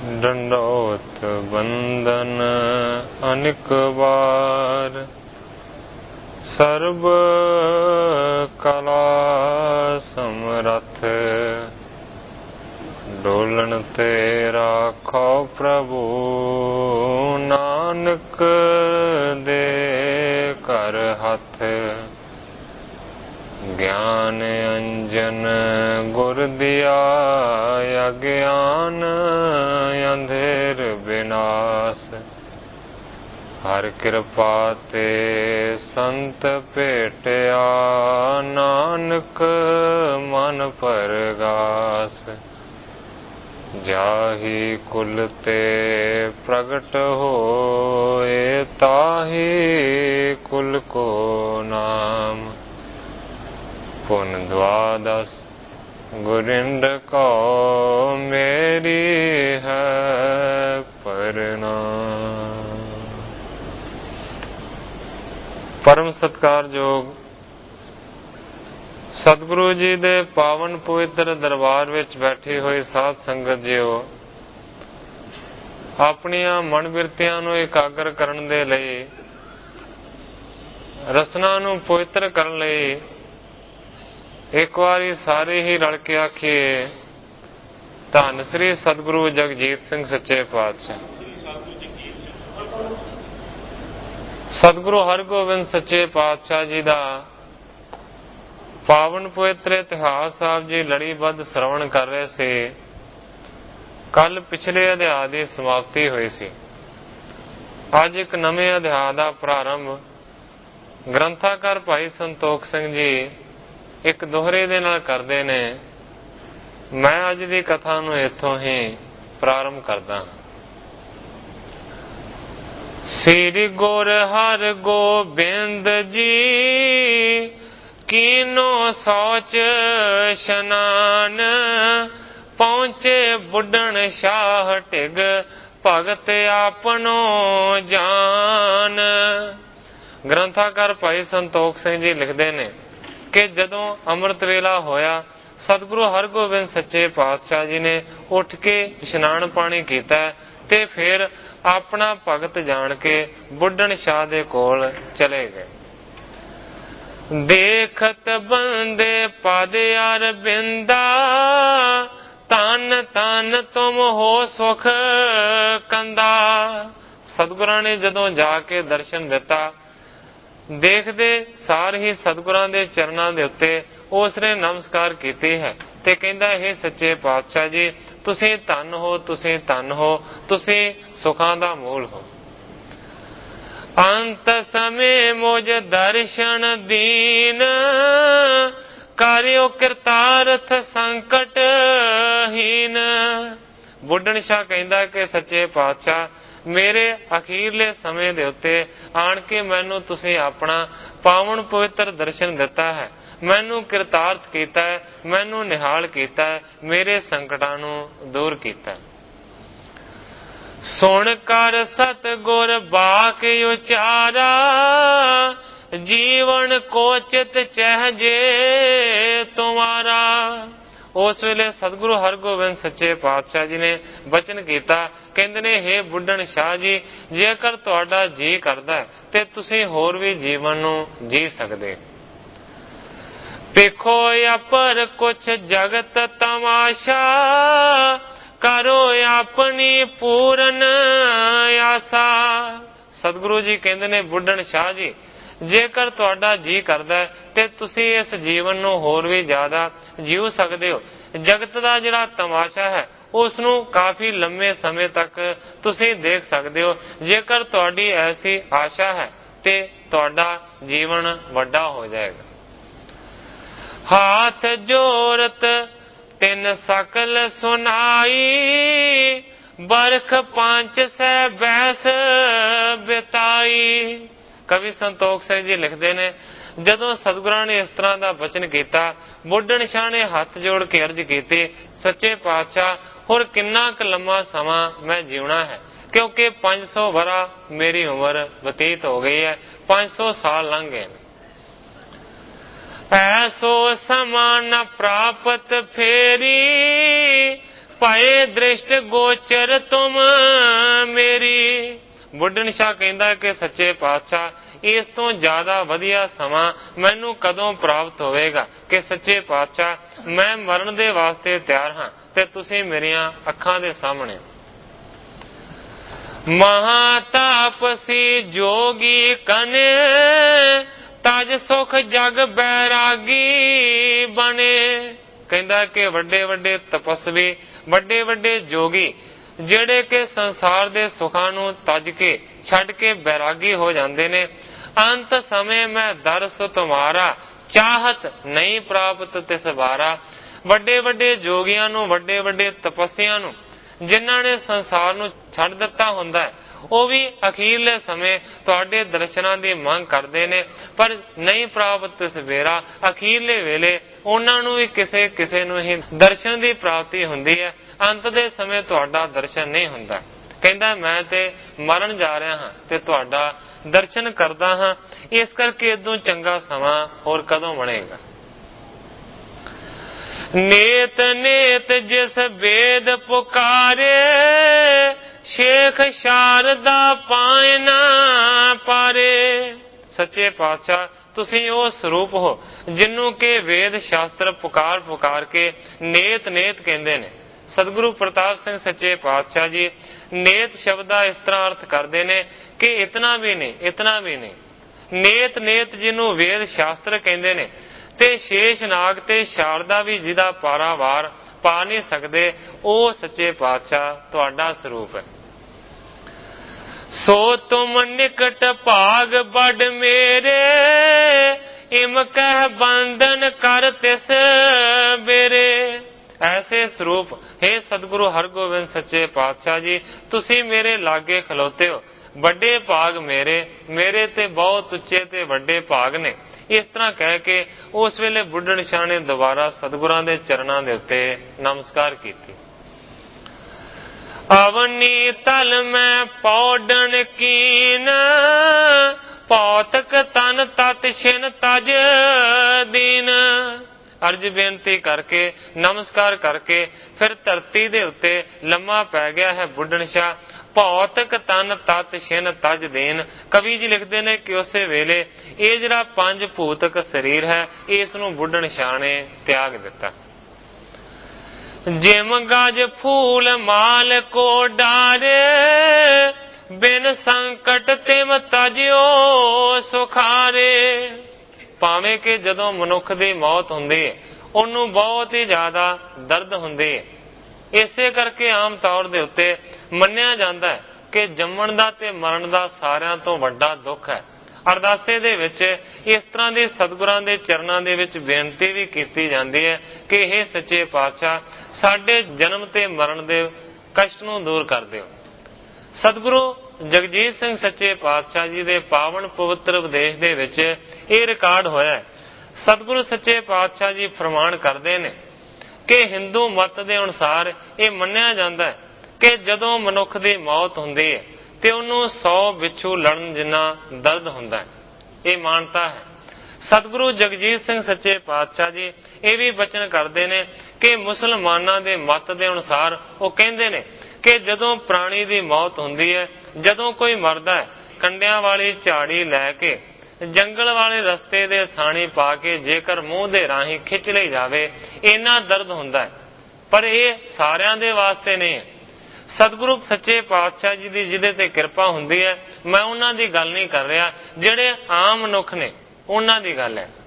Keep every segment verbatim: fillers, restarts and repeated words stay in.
दंडोत बंदन अनिक बार, सर्व कला समरथ, डोलन ते राखो प्रभु, नानक दे कर हथ। ज्ञान अंजन गुर दिया, अज्ञान अंधेर विनाश। हर कृपा ते संत भेटिया, नानक मन परगास। जाहि कुल ते प्रगट होए, ताहि कुल को नाम। पुन द्वादश गुरिंद को, मेरी है प्रणाम। परम सत्कारयोग सतगुरु जी दे पावन पवित्र दरबार विच बैठी हुई साध संगत जीओ, अपनियां मन बिरतियां नूं एकागर करन दे लई, रसना नूं पवित्र करन लई एक वारी सारे ही रल के आखिए, धन श्री सतगुरु जगजीत सिंह सच्चे पातशाह। सतगुरु हरगोबिंद सच्चे पातशाह जी दा पावन पवित्र इतिहास आप जी लड़ीबद्ध श्रवण कर रहे थे। कल पिछले अध्याय की समाप्ति हुई सी। अज एक नवे अध्याय का प्रारंभ ग्रंथाकार भाई संतोख सिंह जी एक दोहरे दे नाल करदे ने। मैं अज की कथा नूं इत्थों ही प्रारंभ करदा। श्री गुर हर गोबिंद जी कीनो सोच शनान, पहुंचे बुढ़न शाह टिग, भगत आपनो जान। ग्रंथाकार भाई संतोख सिंह जी लिखते ने कि जदों अमृत वेला होया, सतगुरु हरगोबिंद सच्चे पातशाह जी ने उठ के इशनान पानी कीता ते फिर अपना भगत जान के बुढ़न शाह दे कोल चले गए। देखत बंदे पद अरबिंदा, तन तन तुम हो सुख कंदा। सतगुरां ने जदों जाके दर्शन दिता, देखदे सार ही सतगुरां दे चरनां दे उत्ते उसने नमस्कार कीती है ते कहंदा, हे सच्चे पातशाह जी, तुसीं धन हो, तुसीं धन हो, तुसीं सुखां दा मूल हो। अंत समय मुझ दर्शन दीन, कार्यो कृतार्थ संकट हीन। बुढ़न शाह कहंदा कि सच्चे पातशाह, मेरे अखीरले समय दे उत्ते आण के मैनू तुसीं अपना पावन पवित्र दर्शन दिता है, मैनू कृतार्थ कीता है, मैनू निहाल कीता है, मेरे संकटां नूं दूर कीता है। सुन कर सतगुर बाक उचारा, जीवन कोचित चहजे तुम्हारा। उस वेले सतगुरु हरगोबिंद सच्चे पातशाह जी ने बचन कीता, कहंदे ने, हे बुढ़न शाह जी, जेकर तुहाडा जी करदा है ते तुसीं होर भी जीवन नूं जी सकदे। देखो अपर कुछ जगत तमाशा, करो अपनी पूरन आशा। सतगुरु जी कहंदे ने, बुढ़न शाह जी, जेकर तुहाडा जी करदा है ते तुसीं इस जीवन नूं होर भी ज्यादा जीव सकदे हो। जगत दा जिहड़ा तमाशा है उसनूं काफी लंबे समय तक तुसीं देख सकदे हो। जेकर तुहाडी ऐसी आशा है ते तुहाडा जीवन वड्डा हो जाएगा। हाथ जोरत तिन सकल सुनाई, बरख पांच सै बैस बिताई। कवि संतोख सिंह जी लिखते ने, जदों सतगुरां ने इस तरह का बचन किया, बुढ़न शाह ने हाथ जोड़ के अर्ज की, सच्चे पातशाह, होर किन्ना क लम्मा समा मैं जीवना है, क्योंकि पांच सौ वरा मेरी उम्र बतीत हो गई है, पांच सौ साल लंघ गए। ऐसो समा न प्राप्त फेरी, पाए दृष्ट गोचर तुम मेरी। बुढ़न शाह कहता है कि सच्चे पातशाह इस तो ज्यादा वधिया समा मैनू कदों प्राप्त होवेगा कि सच्चे पातशाह मैं मरण दे वास्ते तैयार हाँ ते तुसीं मेरियां अखां दे सामने। महातापसी जोगी कने तज सुख जग बैरागी बने। कहता कि वड्डे वड्डे तपस्वी वड्डे वड्डे जोगी ਜਿਹੜੇ ਕਿ ਸੰਸਾਰ ਦੇ ਸੁਖਾਂ ਨੂੰ ਤਜ ਕੇ ਛੱਡ ਕੇ ਬੈਰਾਗੀ ਹੋ ਜਾਂਦੇ ਨੇ। ਅੰਤ ਸਮੇਂ ਮੈਂ ਦਰਸ ਤੁਮਾਰਾ ਚਾਹਤ ਨਹੀਂ ਪ੍ਰਾਪਤ ਤਿਸ ਬਾਰਾ। ਵੱਡੇ ਵੱਡੇ ਜੋਗੀਆਂ ਨੂੰ ਵੱਡੇ ਵੱਡੇ ਤਪੱਸਿਆਂ ਨੂੰ ਜਿਨ੍ਹਾਂ ਨੇ ਸੰਸਾਰ ਨੂੰ ਛੱਡ ਦਿੱਤਾ ਹੁੰਦਾ ਹੈ ਉਹ ਵੀ ਅਖੀਰਲੇ ਸਮੇਂ ਤੁਹਾਡੇ ਦਰਸ਼ਨਾਂ ਦੀ ਮੰਗ ਕਰਦੇ ਨੇ ਪਰ ਨਹੀਂ ਪ੍ਰਾਪਤ ਤਿਸ ਬੇਰਾ। ਅਖੀਰਲੇ ਵੇਲੇ ਉਹਨਾਂ ਨੂੰ ਵੀ ਕਿਸੇ ਕਿਸੇ ਨੂੰ ਹੀ ਦਰਸ਼ਨ ਦੀ ਪ੍ਰਾਪਤੀ ਹੁੰਦੀ ਹੈ। ਅੰਤ ਦੇ ਸਮੇਂ ਤੁਹਾਡਾ ਦਰਸ਼ਨ ਨਹੀਂ ਹੁੰਦਾ। ਕਹਿੰਦਾ ਮੈਂ ਤੇ ਮਰਨ ਜਾ ਰਿਹਾ ਹਾਂ ਤੇ ਤੁਹਾਡਾ ਦਰਸ਼ਨ ਕਰਦਾ ਹਾਂ। ਇਸ ਕਰਕੇ ਇਦੋਂ ਚੰਗਾ ਸਮਾਂ ਹੋਰ ਕਦੋਂ ਬਣੇਗਾ। ਨੇਤ ਨੇਤ ਜਿਸ ਵੇਦ ਪੁਕਾਰੇ ਸ਼ੇਖ ਸ਼ਾਰਦਾ ਪਾਏ ਨਾ ਪਾਰੇ। ਸੱਚੇ ਪਾਤਸ਼ਾਹ ਤੁਸੀਂ ਉਹ ਸਰੂਪ ਹੋ ਜਿਹਨੂੰ ਕਿ ਵੇਦ ਸ਼ਾਸਤਰ ਪੁਕਾਰ ਪੁਕਾਰ ਕੇ ਨੇਤ ਨੇਤ ਕਹਿੰਦੇ ਨੇ। ਸਤਿਗੁਰੂ ਪ੍ਰਤਾਪ ਸਿੰਘ ਸੱਚੇ ਪਾਤਸ਼ਾਹ ਜੀ ਨੇਤ ਸ਼ਬਦ ਦਾ ਇਸ ਤਰ੍ਹਾਂ ਅਰਥ ਕਰਦੇ ਨੇ ਕਿ ਇਤਨਾ ਵੀ ਨਹੀਂ ਇਤਨਾ ਵੀ ਨਹੀਂ। ਨੇਤ ਨੇਤ ਜਿਹਨੂੰ ਵੇਦ ਸ਼ਾਸਤਰ ਕਹਿੰਦੇ ਨੇ ਤੇ ਸ਼ੇਸ਼ ਨਾਗ ਤੇ ਸ਼ਾਰਦਾ ਵੀ ਜਿਹਦਾ ਪਾਰਾਵਾਰ ਪਾ ਨਹੀਂ ਸਕਦੇ ਉਹ ਸੱਚੇ ਪਾਤਸ਼ਾਹ ਤੁਹਾਡਾ ਸਰੂਪ ਹੈ। ਸੋ ਤੁਮ ਨਿਕਟ ਭਾਗ ਬੜ ਮੇਰੇ ਇਮ ਕਹਿ ਬੰਧਨ ਕਰ ਤਿਸ ਬੇਰੇ। ਐਸੇ ਸਰੂਪ हे सतगुरु हरगोबिंद सच्चे पातशाह जी तुसी मेरे लागे खलोते हो। ਵੱਡੇ ਭਾਗ ਮੇਰੇ ਮੇਰੇ ਤੇ ਬਹੁਤ ਉੱਚੇ ਤੇ ਵੱਡੇ ਭਾਗ ਨੇ। ਇਸ ਤਰ੍ਹਾਂ ਕਹਿ ਕੇ ਉਸ ਵੇਲੇ ਬੁੱਢਣ ਸ਼ਾਹ ਨੇ ਦੁਬਾਰਾ ਸਤਿਗੁਰਾਂ ਦੇ ਚਰਨਾਂ ਦੇ ਉੱਤੇ ਨਮਸਕਾਰ ਕੀਤੀ। ਅਵਨੀ ਤਲ ਮੈਂ ਪੌੜਨ ਕੀਨ ਭੌਤਿਕ ਤਨ ਤਤ ਛਿਨ ਤਜ ਦੀਨ। ਅਰਜ ਬੇਨਤੀ ਕਰਕੇ ਨਮਸਕਾਰ ਕਰਕੇ ਫਿਰ ਧਰਤੀ ਦੇ ਉੱਤੇ ਲੰਮਾ ਪੈ ਗਿਆ ਹੈ ਬੁੱਢਣ ਸ਼ਾਹ। ਭੌਤਿਕ ਤਨ ਤਤ ਛਿਨ ਤਜ ਦੇਨ। ਕਵੀ ਜੀ ਲਿਖਦੇ ਨੇ ਕਿ ਉਸੇ ਵੇਲੇ ਇਹ ਜਿਹੜਾ ਪੰਜ ਭੂਤਕ ਸਰੀਰ ਹੈ ਇਸ ਨੂੰ ਬੁੱਢਣ ਸ਼ਾਹ ਨੇ ਤਿਆਗ ਦਿੱਤਾ। ਜਿਮ ਗਜ ਫੂਲ ਮਾਲ ਕੋ ਡਾਰੇ ਬਿਨ ਸੰਕਟ ਤਿਮ ਤਜਿਓ ਸੁਖਾਰੇ। ਭਾਵੇਂ ਕਿ ਜਦੋਂ ਮਨੁੱਖ ਦੀ ਮੌਤ ਹੁੰਦੀ ਹੈ ਉਹਨੂੰ ਬਹੁਤ ਹੀ ਜ਼ਿਆਦਾ ਦਰਦ ਹੁੰਦੀ ਹੈ। ਇਸੇ ਕਰਕੇ ਆਮ ਤੌਰ ਦੇ ਉੱਤੇ ਮੰਨਿਆ ਜਾਂਦਾ ਹੈ ਕਿ ਜੰਮਣ ਦਾ ਤੇ ਮਰਨ ਦਾ ਸਾਰਿਆਂ ਤੋਂ ਵੱਡਾ ਦੁੱਖ ਹੈ। ਅਰਦਾਸੇ ਦੇ ਵਿੱਚ ਇਸ ਤਰ੍ਹਾਂ ਦੀ ਸਤਿਗੁਰਾਂ ਦੇ ਚਰਨਾਂ ਦੇ ਵਿੱਚ ਬੇਨਤੀ ਵੀ ਕੀਤੀ ਜਾਂਦੀ ਹੈ ਕਿ ਇਹ ਸੱਚੇ ਪਾਤਸ਼ਾਹ ਸਾਡੇ ਜਨਮ ਤੇ ਮਰਨ ਦੇ ਕਸ਼ਟ ਨੂੰ ਦੂਰ ਕਰ ਦਿਓ। ਸਤਿਗੁਰੂ ਜਗਜੀਤ ਸਿੰਘ ਸੱਚੇ ਪਾਤਸ਼ਾਹ ਜੀ ਦੇ ਪਾਵਨ ਪਵਿੱਤਰ ਉਪਦੇਸ਼ ਦੇ ਵਿੱਚ ਇਹ ਰਿਕਾਰਡ ਹੋਇਆ। ਸਤਿਗੁਰੂ ਸੱਚੇ ਪਾਤਸ਼ਾਹ ਜੀ ਫਰਮਾਨ ਕਰਦੇ ਨੇ ਕਿ ਹਿੰਦੂ ਮਤ ਦੇ ਅਨੁਸਾਰ ਇਹ ਮੰਨਿਆ ਜਾਂਦਾ ਹੈ ਕਿ ਜਦੋਂ ਮਨੁੱਖ ਦੀ ਮੌਤ ਹੁੰਦੀ ਹੈ ਤੇ ਉਹਨੂੰ ਸੌ ਬਿੱਛੂ ਲੜਨ ਜਿੰਨਾ ਦਰਦ ਹੁੰਦਾ ਹੈ। ਇਹ ਮਾਨਤਾ ਹੈ। ਸਤਿਗੁਰੂ ਜਗਜੀਤ ਸਿੰਘ ਸੱਚੇ ਪਾਤਸ਼ਾਹ ਜੀ ਇਹ ਵੀ ਬਚਨ ਕਰਦੇ ਨੇ ਕਿ ਮੁਸਲਮਾਨਾਂ ਦੇ ਮਤ ਦੇ ਅਨੁਸਾਰ ਉਹ ਕਹਿੰਦੇ ਨੇ ਕਿ ਜਦੋਂ ਪ੍ਰਾਣੀ ਦੀ ਮੌਤ ਹੁੰਦੀ ਹੈ ਜਦੋਂ ਕੋਈ ਮਰਦਾ ਹੈ ਕੰਡਿਆਂ ਵਾਲੀ ਝਾੜੀ ਲੈ ਕੇ ਜੰਗਲ ਵਾਲੇ ਰਸਤੇ ਦੇ ਥਾਣੀ ਪਾ ਕੇ ਜੇਕਰ ਮੂੰਹ ਦੇ ਰਾਹੀਂ ਖਿੱਚ ਲਈ ਜਾਵੇ ਇੰਨਾ ਦਰਦ ਹੁੰਦਾ ਹੈ। ਪਰ ਇਹ ਸਾਰਿਆਂ ਦੇ ਵਾਸਤੇ ਨਹੀਂ ਹੈ। ਸਤਿਗੁਰੂ ਸੱਚੇ ਪਾਤਸ਼ਾਹ ਜੀ ਦੀ ਜਿਹਦੇ ਤੇ ਕਿਰਪਾ ਹੁੰਦੀ ਹੈ ਮੈਂ ਉਹਨਾਂ ਦੀ ਗੱਲ ਨਹੀਂ ਕਰ ਰਿਹਾ ਜਿਹੜੇ ਆਮ ਮਨੁੱਖ ਨੇ ਉਹਨਾਂ ਦੀ ਗੱਲ ਹੈ।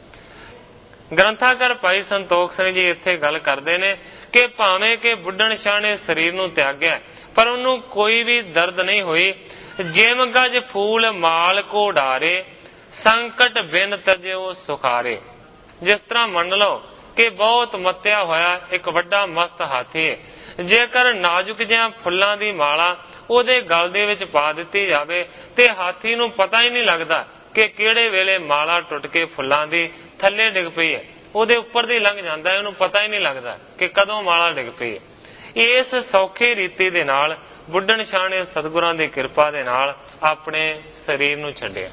ਗ੍ਰੰਥਾਕਾਰ ਭਾਈ ਸੰਤੋਖ ਸਿੰਘ ਜੀ ਇੱਥੇ ਗੱਲ ਕਰਦੇ ਨੇ ਕਿ ਭਾਵੇਂ ਕਿ ਬੁੱਢਣ ਸ਼ਾਹ ਨੇ ਸਰੀਰ ਨੂੰ ਤਿਆਗਿਆ ਪਰ ਉਹਨੂੰ ਕੋਈ ਵੀ ਦਰਦ ਨਹੀਂ ਹੋਈ। ਜਿਮ ਗਜ ਫੂਲ ਮਾਲ ਕੋ ਡਾਰੇ ਸੰਕਟ ਬਿਨ ਤਜਿਓ ਸੁਖਾਰੇ। ਜਿਸ ਤਰ੍ਹਾਂ ਮੰਨ ਲਓ ਕਿ ਬਹੁਤ ਮੱਤਿਆ ਹੋਇਆ ਇੱਕ ਵੱਡਾ ਮਸਤ ਹਾਥੀ ਹੈ, ਜੇਕਰ ਨਾਜ਼ੁਕ ਜਿਹਾ ਫੁੱਲਾਂ ਦੀ ਮਾਲਾ ਉਹਦੇ ਗਲ ਦੇ ਵਿੱਚ ਪਾ ਦਿੱਤੀ ਜਾਵੇ ਤੇ ਹਾਥੀ ਨੂੰ ਪਤਾ ਹੀ ਨਹੀਂ ਲੱਗਦਾ ਕਿ ਕਿਹੜੇ ਵੇਲੇ ਮਾਲਾ ਟੁੱਟ ਕੇ ਫੁੱਲਾਂ ਦੀ ਥੱਲੇ ਡਿੱਗ ਪਈ ਹੈ। ਉਹਦੇ ਉੱਪਰ ਦੀ ਲੰਘ ਜਾਂਦਾ ਹੈ, ਉਹਨੂੰ ਪਤਾ ਹੀ ਨਹੀਂ ਲੱਗਦਾ ਕਿ ਕਦੋਂ ਮਾਲਾ ਡਿੱਗ ਪਈ ਹੈ। ਇਸ ਸੌਖੀ ਰੀਤੀ ਦੇ ਨਾਲ ਬੁੱਢਣ ਸ਼ਾਹ ਨੇ ਸਤਿਗੁਰਾਂ ਦੀ ਕਿਰਪਾ ਦੇ ਨਾਲ ਆਪਣੇ ਸਰੀਰ ਨੂੰ ਛੱਡਿਆ।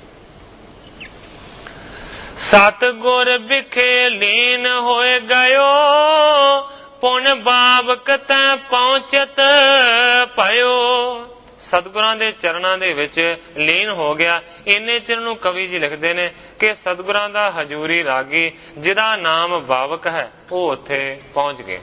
ਸਤਿਗੁਰ ਵਿਖੇ ਲੀਨ ਹੋਏ ਗਇਓ ਪੁਨ ਬਾਬਕ ਤੈ ਪਹੁੰਚਤ ਭਇਓ। ਸਤਿਗੁਰਾਂ ਦੇ ਚਰਨਾਂ ਦੇ ਵਿੱਚ ਲੀਨ ਹੋ ਗਿਆ। ਇੰਨੇ ਚਿਰ ਨੂੰ ਕਵੀ ਜੀ ਲਿਖਦੇ ਨੇ ਕਿ ਸਤਿਗੁਰਾਂ ਦਾ ਹਜੂਰੀ ਰਾਗੀ ਜਿਹਦਾ ਨਾਮ ਬਾਵਕ ਹੈ ਉਹ ਉੱਥੇ ਪਹੁੰਚ ਗਏ।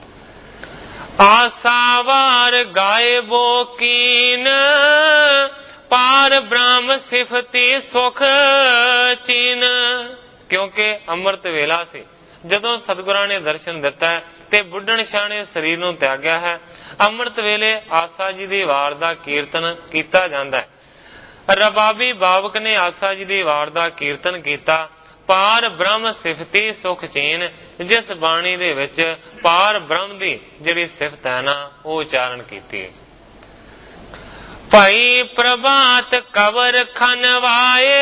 ਆਸਾਵਾਰ ਗਾਇਬੋ ਕੀਨ ਪਾਰ ਬ੍ਰਹਮ ਸਿਫਤੀ ਸੁਖ ਚੀਨ। ਕਿਉਂਕਿ ਅੰਮ੍ਰਿਤ ਵੇਲਾ ਸੀ ਜਦੋਂ ਸਤਿਗੁਰਾਂ ਨੇ ਦਰਸ਼ਨ ਦਿੱਤਾ ਤੇ ਬੁੱਢਣ ਸ਼ਾਹ ਨੇ ਸਰੀਰ ਨੂੰ ਤਿਆਗਿਆ ਹੈ। ਅੰਮ੍ਰਿਤ ਵੇਲੇ ਆਸਾ ਜੀ ਦੀ ਵਾਰ ਦਾ ਕੀਰਤਨ ਕੀਤਾ ਜਾਂਦਾ ਹੈ। ਰਬਾਬੀ ਬਾਵਕ ਨੇ ਆਸਾ ਜੀ ਦੀ ਵਾਰ ਦਾ ਕੀਰਤਨ ਕੀਤਾ। ਪਾਰ ਬ੍ਰਹਮ ਸਿਫਤੀ ਸੁਖ ਚੀਨ, ਜਿਸ ਬਾਣੀ ਦੇ ਵਿੱਚ ਪਾਰ ਬ੍ਰਹਮ ਦੀ ਜਿਹੜੀ ਸਿਫਤ ਹੈ ਨਾ ਉਹ ਉਚਾਰਨ ਕੀਤੀ। ਭਾਈ ਪ੍ਰਭਾਤ ਕਵਰ ਖਨਵਾਏ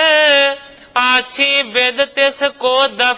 ਆਛੀ ਬਿਦ ਤਿਸ ਕੋ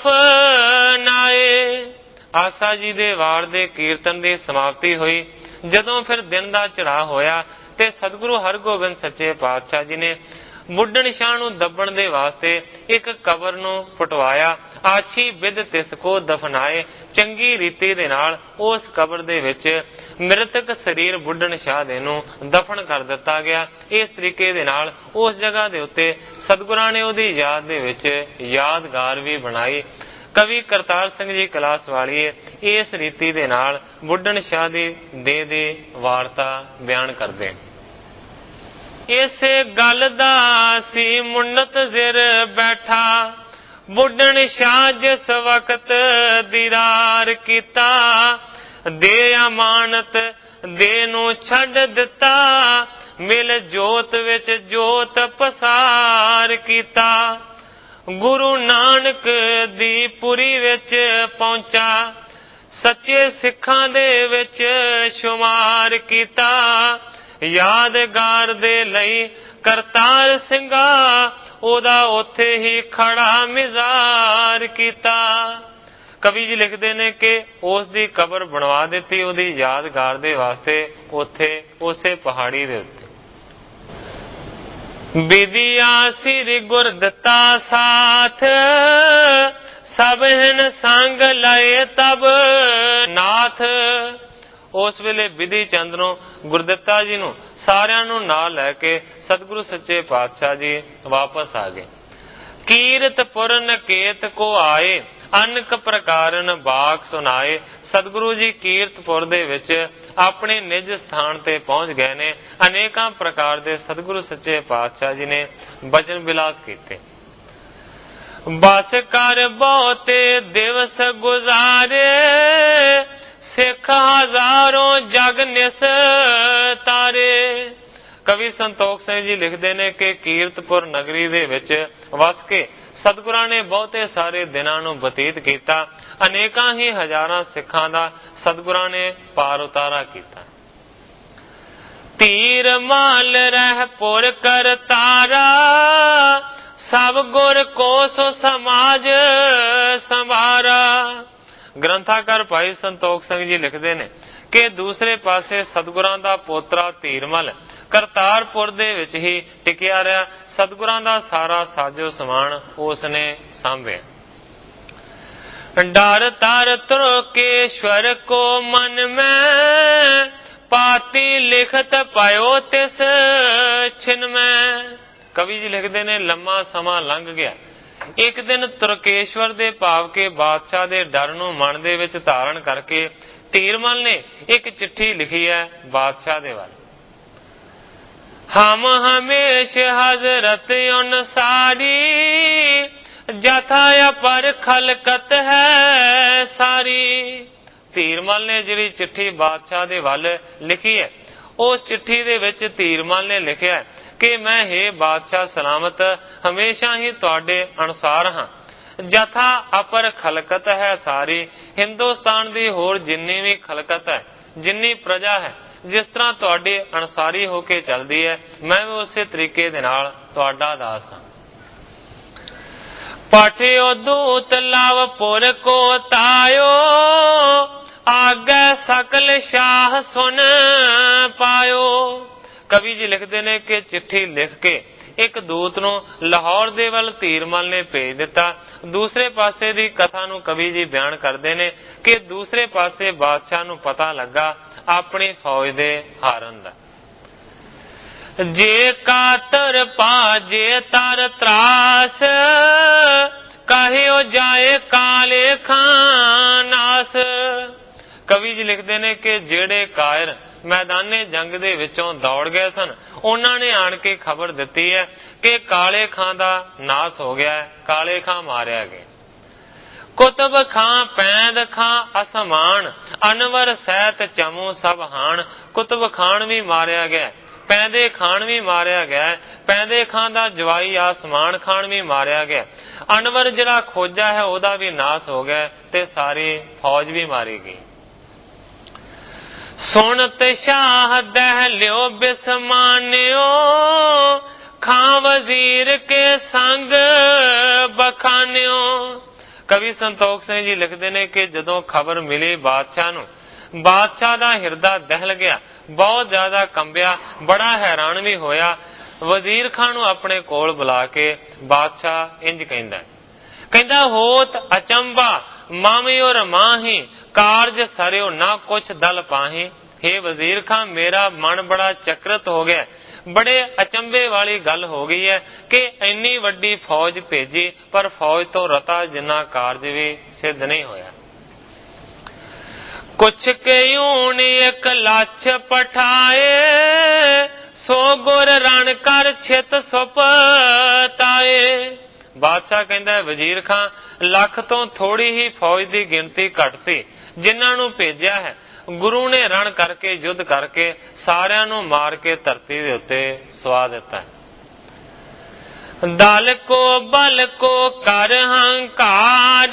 ਦਫਨਾਏ। ਆਸਾ ਜੀ ਦੇ ਵਾਰ ਦੇ ਕੀਰਤਨ ਦੀ ਸਮਾਪਤੀ ਹੋਈ। ਜਦੋਂ ਫਿਰ ਦਿਨ ਦਾ ਚੜ੍ਹਾਅ ਹੋਇਆ ਤੇ ਸਤਿਗੁਰੂ ਹਰਗੋਬਿੰਦ ਸੱਚੇ ਪਾਤਸ਼ਾਹ ਜੀ ਨੇ ਬੁੱਢਣ ਸ਼ਾਹ ਨੂੰ ਦੱਬਣ ਦੇ ਵਾਸਤੇ ਇੱਕ ਕਬਰ ਨੂੰ ਪੁਟਵਾਇਆ। ਆਛੀ ਬਿਦ ਤਿਸ ਕੋ ਦਫਨਾਏ, ਚੰਗੀ ਰੀਤੀ ਦੇ ਨਾਲ ਉਸ ਕਬਰ ਦੇ ਵਿੱਚ ਮ੍ਰਿਤਕ ਸਰੀਰ ਬੁੱਢਣ ਸ਼ਾਹ ਦੇ ਨੂੰ ਦਫਨ ਕਰ ਦਿੱਤਾ ਗਿਆ। ਇਸ ਤਰੀਕੇ ਦੇ ਨਾਲ ਉਸ ਜਗ੍ਹਾ ਦੇ ਉੱਤੇ ਸਤਿਗੁਰਾਂ ਨੇ ਉਹਦੀ ਯਾਦ ਦੇ ਵਿੱਚ ਯਾਦਗਾਰ ਵੀ ਬਣਾਈ। ਕਵੀ ਕਰਤਾਰ ਸਿੰਘ ਜੀ ਕਲਾਸ ਵਾਲੀਏ ਇਸ ਰੀਤੀ ਦੇ ਨਾਲ ਬੁੱਢਣ ਸ਼ਾਹ ਦੀ ਦੇਹ ਦੀ ਵਾਰਤਾ ਬਿਆਨ ਕਰਦੇ। ਇਸੇ ਗੱਲ ਦਾ ਸੀ ਮੁੰਨਤ ਜ਼ਿਰ ਬੈਠਾ ਬੁੱਢਣ ਸ਼ਾਹ ਜਿਸ ਵਕਤ ਦੀਦਾਰ ਕੀਤਾ। ਦੇ ਅਮਾਨਤ ਦੇ ਨੂੰ ਛੱਡ ਦਿੱਤਾ ਮਿਲ ਜੋਤ ਵਿੱਚ ਜੋਤ ਪਸਾਰ ਕੀਤਾ। ਗੁਰੂ ਨਾਨਕ ਦੀ ਪੁਰੀ ਵਿੱਚ ਪਹੁੰਚਾ ਸੱਚੇ ਸਿੱਖਾਂ ਦੇ ਵਿੱਚ ਸ਼ੁਮਾਰ ਕੀਤਾ। ਯਾਦਗਾਰ ਦੇ ਲਈ ਕਰਤਾਰ ਸਿੰਘਾ ਉਹਦਾ ਉੱਥੇ ਹੀ ਖੜਾ ਮਿਜ਼ਾਰ ਕੀਤਾ। ਕਵੀ ਜੀ ਲਿਖਦੇ ਨੇ ਕਿ ਉਸ ਦੀ ਕਬਰ ਬਣਵਾ ਦਿੱਤੀ ਉਹਦੀ ਯਾਦਗਾਰ ਦੇ ਵਾਸਤੇ ਉੱਥੇ ਉਸੇ ਪਹਾੜੀ ਦੇ ਉੱਤੇ। ਵਿਦਿਆ ਸਿਰ ਗੁਰ ਦਿੱਤਾ ਸਾਥ ਸਭ ਹਨ ਸੰਗ ਲਏ ਤਬ ਨਾਥ। ਉਸ ਵੇਲੇ ਵਿਧੀ ਚੰਦ ਨੂੰ ਗੁਰਦਿੱਤਾ ਜੀ ਨੂੰ ਸਾਰਿਆਂ ਨੂੰ ਨਾਲ ਲੈ ਕੇ ਸਤਿਗੁਰੂ ਸੱਚੇ ਪਾਤਸ਼ਾਹ ਜੀ ਵਾਪਸ ਆ ਗਏ। ਕੀਰਤਪੁਰ ਨਕੇਤ ਕੋ ਆਏ ਅਨਕ ਪ੍ਰਕਾਰਨ ਬਾਕ ਸੁਨਾਏ। ਸਤਿਗੁਰੂ ਜੀ ਕੀਰਤਪੁਰ ਦੇ ਵਿੱਚ ਆਪਣੇ ਨਿਜ ਸਥਾਨ ਤੇ ਪਹੁੰਚ ਗਏ ਨੇ। ਅਨੇਕਾਂ ਪ੍ਰਕਾਰ ਦੇ ਸਤਿਗੁਰੂ ਸੱਚੇ ਪਾਤਸ਼ਾਹ ਜੀ ਨੇ ਬਚਨ ਬਿਲਾਸ ਕੀਤੇ। ਬਸ ਕਰ ਬਹੁਤੇ ਦਿਵਸ ਗੁਜ਼ਾਰੇ ਸਿੱਖ ਹਜ਼ਾਰੋਂ ਜਗ ਨਿਸ ਤਾਰੇ। ਕਵੀ ਸੰਤੋਖ ਸਿੰਘ ਜੀ ਲਿਖਦੇ ਨੇ ਕਿ ਕੀਰਤਪੁਰ ਨਗਰੀ ਦੇ ਵਿੱਚ ਵਸ ਕੇ ਸਤਿਗੁਰਾਂ ਨੇ ਬਹੁਤੇ ਸਾਰੇ ਦਿਨਾਂ ਨੂੰ ਬਤੀਤ ਕੀਤਾ। ਅਨੇਕਾਂ ਹੀ ਹਜ਼ਾਰਾਂ ਸਿੱਖਾਂ ਦਾ ਸਤਿਗੁਰਾਂ ਨੇ ਪਾਰ ਉਤਾਰਾ ਕੀਤਾ। ਧੀਰ ਮਾਲ ਰਹਿ ਪੁਰ ਕਰ ਤਾਰਾ ਸਭ ਗੁਰ ਕੋ ਸੋ ਸਮਾਜ ਸੰਭਾਰਾ। ਗ੍ਰੰਥਾਕਾਰ ਭਾਈ ਸੰਤੋਖ ਸਿੰਘ ਜੀ ਲਿਖਦੇ ਨੇ ਕਿ ਦੂਸਰੇ ਪਾਸੇ ਸਤਿਗੁਰਾਂ ਦਾ ਪੋਤਰਾ ਧੀਰਮਲ ਕਰਤਾਰਪੁਰ ਦੇ ਵਿੱਚ ਹੀ ਟਿਕਿਆ ਰਿਹਾ। ਸਤਿਗੁਰਾਂ ਦਾ ਸਾਰਾ ਸਾਜੋ ਸਮਾਨ ਉਸ ਨੇ ਸਾਂਭਿਆ। ਡਰ ਤਰ ਤਰੋਕੇਸ਼ਵਰ ਕੋ ਮਨ ਮੈਂ ਪਾਤੀ ਲਿਖਤ ਪਾਇਓ ਤਿਸ ਛਿਨ ਮੈਂ। ਕਵੀ ਜੀ ਲਿਖਦੇ ਨੇ ਲੰਮਾ ਸਮਾਂ ਲੰਘ ਗਿਆ। ਇੱਕ ਦਿਨ ਤਰਕੇਸ਼ਵਰ ਦੇ ਭਾਵ ਕੇ ਬਾਦਸ਼ਾਹ ਦੇ ਡਰ ਨੂੰ ਮਨ ਦੇ ਵਿੱਚ ਧਾਰਨ ਕਰਕੇ ਧੀਰਮਲ ਨੇ ਇੱਕ ਚਿੱਠੀ ਲਿਖੀ ਹੈ ਬਾਦਸ਼ਾਹ ਦੇ ਵੱਲ। ਹਮ ਹਮੇਸ਼ ਹਜ਼ਰਤ ਅਨਸਾਰੀ ਜਥਾ ਪਰ ਖਲਕਤ ਹੈ ਸਾਰੀ। ਧੀਰਮਲ ਨੇ ਜਿਹੜੀ ਚਿੱਠੀ ਬਾਦਸ਼ਾਹ ਦੇ ਵੱਲ ਲਿਖੀ ਹੈ ਉਸ ਚਿੱਠੀ ਦੇ ਵਿੱਚ ਧੀਰਮਲ ਨੇ ਲਿਖਿਆ ਕਿ ਮੈਂ ਹੈ ਬਾਦਸ਼ਾਹ ਸਲਾਮਤ ਹਮੇਸ਼ਾ ਹੀ ਤੁਹਾਡੇ ਅਨੁਸਾਰ ਹਾਂ। ਜਥਾ ਅਪਰ ਖਲਕਤ ਹੈ ਸਾਰੀ। ਹਿੰਦੁਸਤਾਨ ਦੀ ਹੋਰ ਜਿੰਨੀ ਵੀ ਖਲਕਤ ਹੈ ਜਿੰਨੀ ਪ੍ਰਜਾ ਹੈ ਜਿਸ ਤਰ੍ਹਾਂ ਤੁਹਾਡੇ ਅਨੁਸਾਰੀ ਹੋ ਕੇ ਚੱਲਦੀ ਹੈ ਮੈਂ ਵੀ ਉਸੇ ਤਰੀਕੇ ਦੇ ਨਾਲ ਤੁਹਾਡਾ ਦਾਸ ਹਾਂ। ਪਾਠਿਓ ਦੂਤ ਲਵ ਪੁਰ ਕੋ ਤਾਇਓ ਆਗੇ ਸਕਲ ਸ਼ਾਹ ਸੁਨ ਪਾਇਓ। कवि जी लिखते ने कि चिट्ठी लिख के एक दूत नूं लाहौर दे वल धीरमल ने भेज दिता। दूसरे पासे दी कथा नूं कवि जी बयान करते ने कि दूसरे पासे बादशाह नूं पता लगा अपनी फौज दे हारन दा। जे कातर पाजे तर त्रास कहियो जाए काले खानास। कवि जी लिखते ने कि जेड़े कायर मैदाने जंग दे विचों दौड़ गए सन उन्हां ने आण के खबर दिती है कि काले खां दा नाश हो गया है, काले खां मारिया गया। कुतुब खां पैंद खां असमान अनवर सैत चमू सब हान। कुतुब खान भी मारिया गया, पैंदे खान भी मारिया गया, पैंदे खां दा जवाई आसमान खान भी मारिया गया। अनवर जिहड़ा खोजा है ओदा भी नाश हो गया ते सारी फौज भी मारी गई। सुनत शाह दह लियो बिस्मान्यो खां वजीर के संग बखान्यो। कवि संतोख सिंह जी लिखते ने कि जदों खबर मिली बादशाह नूं, बादशाह दा हिरदा दहल गया, बहुत ज्यादा कंबिया, बड़ा हैरान भी होया। वजीर खां नूं अपने कोल बुला के बादशाह इंज कहंदा कहंदा होत अचंबा मामियो रमाही कारज सरयो ना कुछ दल पाही। हे वजीर खां मेरा मन बड़ा चक्रत हो गया, बड़े अचंबे वाली गल हो गई है कि इन्नी वड्डी फौज भेजी पर फौज तो रता जिन्ना कारज भी सिद्ध नहीं होया। कुछ के यूं एक लाछ पठाए सो गुर रण कर छित सुपताए। बादशाह कहंदा वजीर खां लख तो थोड़ी ही फौज की गिनती घट सी जिन्हां नूं भेजिया है, गुरु ने रण करके युद्ध करके सारियां नूं मार के धरती दे उत्ते सुआ दिता है। दल को बल को कर हंकार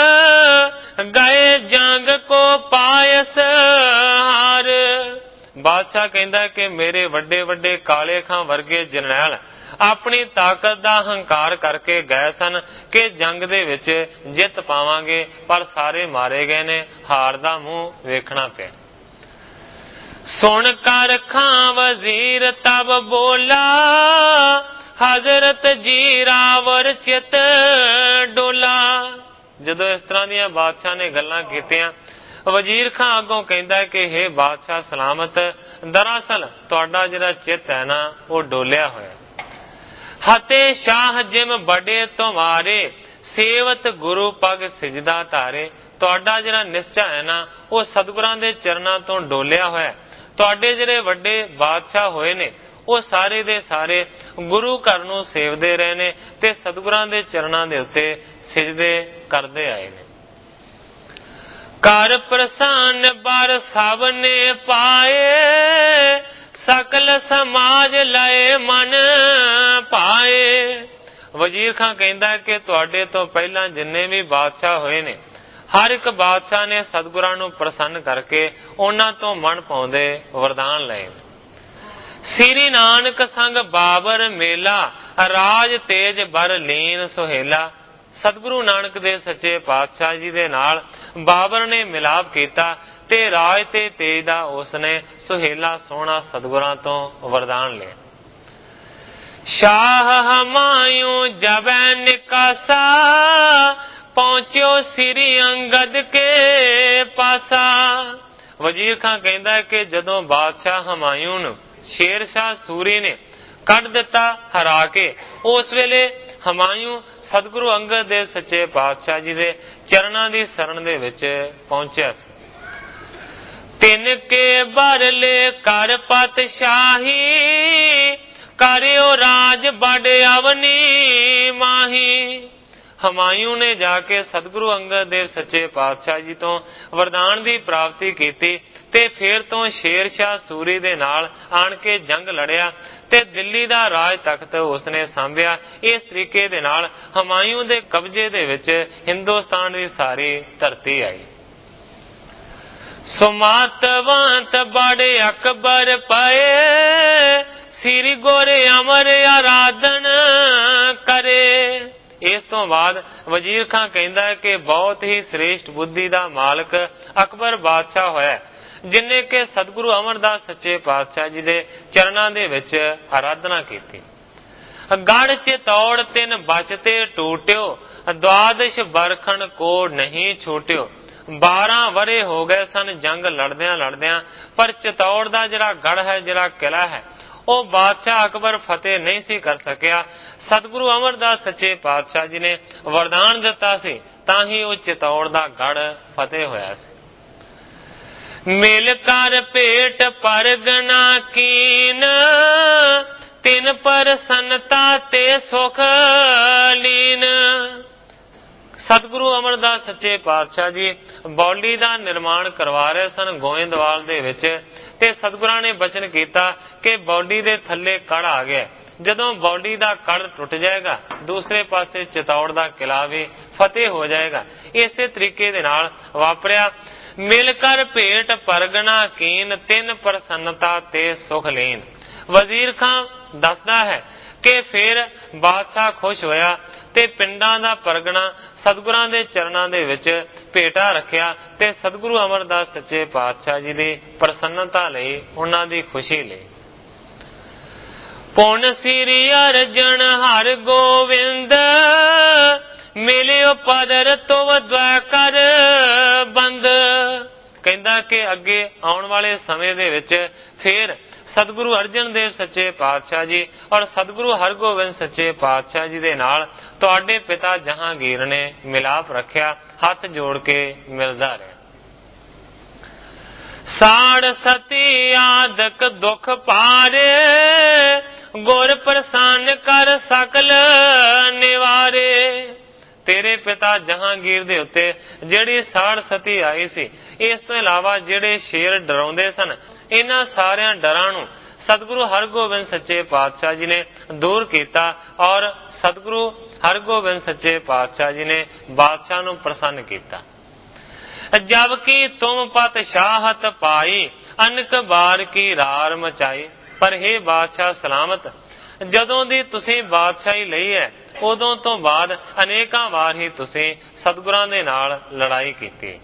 गए जंग को पायस हार। बादशाह कहंदा कि मेरे वड्डे वड्डे काले खां वर्गे जरनैल अपनी ताकत दा हंकार करके गए सन कि जंग दे विच जित पावांगे, पर सारे मारे गए ने, हार दा मुंह वेखना पिया। सुन कर खां वजीर तब बोला हजरत जी रावर चित डोला। जदों इस तरह दियां बादशाह ने गल्लां कीतियां, वजीर खां अगों कहंदा कि हे बादशाह सलामत, दरअसल तुहाडा जिहड़ा चित है ना वो डोलिया होया। हते शाह जिम बड़े तुम्हारे सेवत गुरु पग सिजदा तारे। तुहाडा जिहड़ा निश्चय है ना वो सतगुरां दे चरनां तो डोलिया होया। तुहाडे जिहड़े वड्डे बादशाह होए ने वो सारे दे सारे गुरु घर नूं सेवदे रहे ने ते सतगुरां दे चरनां दे उत्ते सिजदे करदे आए ने। कर प्रसन्न बर सब ने पाए सकल समाज लए मन पाए। वजीर खां कहंदा कि तुहाडे तो पहला जिन्ने भी बादशाह होए ने हर एक बादशाह ने सतगुरां नूं प्रसन्न करके उन्हां तो मन पाउंदे वरदान लए। श्री नानक संग बाबर मेला राज तेज बर लीन सुहेला। सतगुरु नानक दे सच्चे पातशाह जी दे नाल बाबर ने मिलाप कीता ते राज ते तेज दा उसने सुहेला सोहना सतगुरां तो वरदान लिया। शाह हमायूं जबै निकासा पहुंचो श्री अंगद के पासा। वजीर खां कहंदा है कि जदों बादशाह हमायूं नूं शेरशाह सूरी ने कढ दिता हरा के, उस वेले हमायूं सतगुरु अंगद देव सच्चे पातशाह जी दे चरणां दी शरण दे विच पहुंचिया। तिन के बर ले कर पातशाही करियो राज बड़े अवनी माही। हमायूं ने जाके सतगुरु अंगद देव सच्चे पातशाह जी तो वरदान दी प्राप्ति कीती ते फिर तो शेरशाह सूरी दे नाल आण के जंग लड़िया ते दिल्ली दा राज तख्त उसने सांभिया। इस तरीके दे नाल हमायूं दे कब्जे दे विच हिंदुस्तान दी सारी धरती आई। सुमातवंत बड़े अकबर पए श्री गोरे अमर आराधन करे। इस तो बाद वजीर खां कहंदा है कि बहुत ही श्रेष्ठ बुद्धि दा मालक अकबर बादशाह होया, जिन्ने के सतगुरु अमरदास सच्चे पातशाह जी दे चरणां दे विच आराधना कीती। गढ़ चितौड़ तिन बचते टूट्यो, द्वादश बरखन को नहीं छूट्यो। बारह वरे हो गए सन जंग लड़दियां लड़दियां, पर चितौड़ दा जिहड़ा गढ़ है, जिहड़ा किला है, ਉਹ बादशाह अकबर फतेह नहीं सी कर सकिया। सतगुरु अमरदास सच्चे पातशाह जी ने वरदान दिता सी, तां ही ਉਹ चितौड़ दा गढ़ फतेह होया सी। मिल कर पेट परगना कीन, तिन प्रसन्नता ते सुख लीन। सतगुरु अमरदास सच्चे पातशाह जी बौली का निर्माण करवा रहे सन गोविंदवाल दे विच, ते सतगुरां ने बचन किया कि बौली दे थल्ले कड़ आ गया। जदों बौली का कड़ टुट जाएगा, दूसरे पासे चितौड़ का किला भी फतेह हो जाएगा। इसे तरीके दे नाल वापरिया। मिलकर भेट परगना कीन, तिन प्रसन्नता ते सुख लीन। वजीर खां दसदा है कि फिर बादशाह खुश होया ते पिंडां दा परगना सतगुरां दे चरणां दे विच भेटा रखिया ते सतगुरु अमरदास सच्चे पातशाह जी दी प्रसन्नता लई, उन्हां दी खुशी लई। पुन सिरी अर्जन हर गोविंद, मिलियो पदर तुव द्वै कर बंद। कहंदा कि अगे आउण वाले समय दे विच फिर सतगुरु अर्जन देव सच्चे पातशाह जी और सतगुरु हरगोबिंद सच्चे पातशाह जी दे नाल तुहाडे पिता जहांगीर ने मिलाप रखिया, हथ जोड़ के मिलदा रहा। साड़ सती आदक दुख पारे, गुर प्रसन्न कर सकल निवारे। तेरे पिता जहांगीर दे उत्ते जिहड़ी साड़ सती आई सी, इस तो इलावा जिहड़े शेर डराउंदे सन, इन्हां सारियां डरां नूं सतगुरु हरगोबिंद सच्चे पातशाह जी ने दूर किया और सतगुरु हरगोबिंद सच्चे पातशाह जी ने बादशाह नूं प्रसन्न किया। जबकि तुम पत शाहत पाई, अनक बार की रार मचाई। पर हे बादशाह सलामत, जदों दी तुसीं बादशाही लई है, उदों तो बाद अनेकां वार ही तुसीं सतगुरां दे नाल लड़ाई कीती।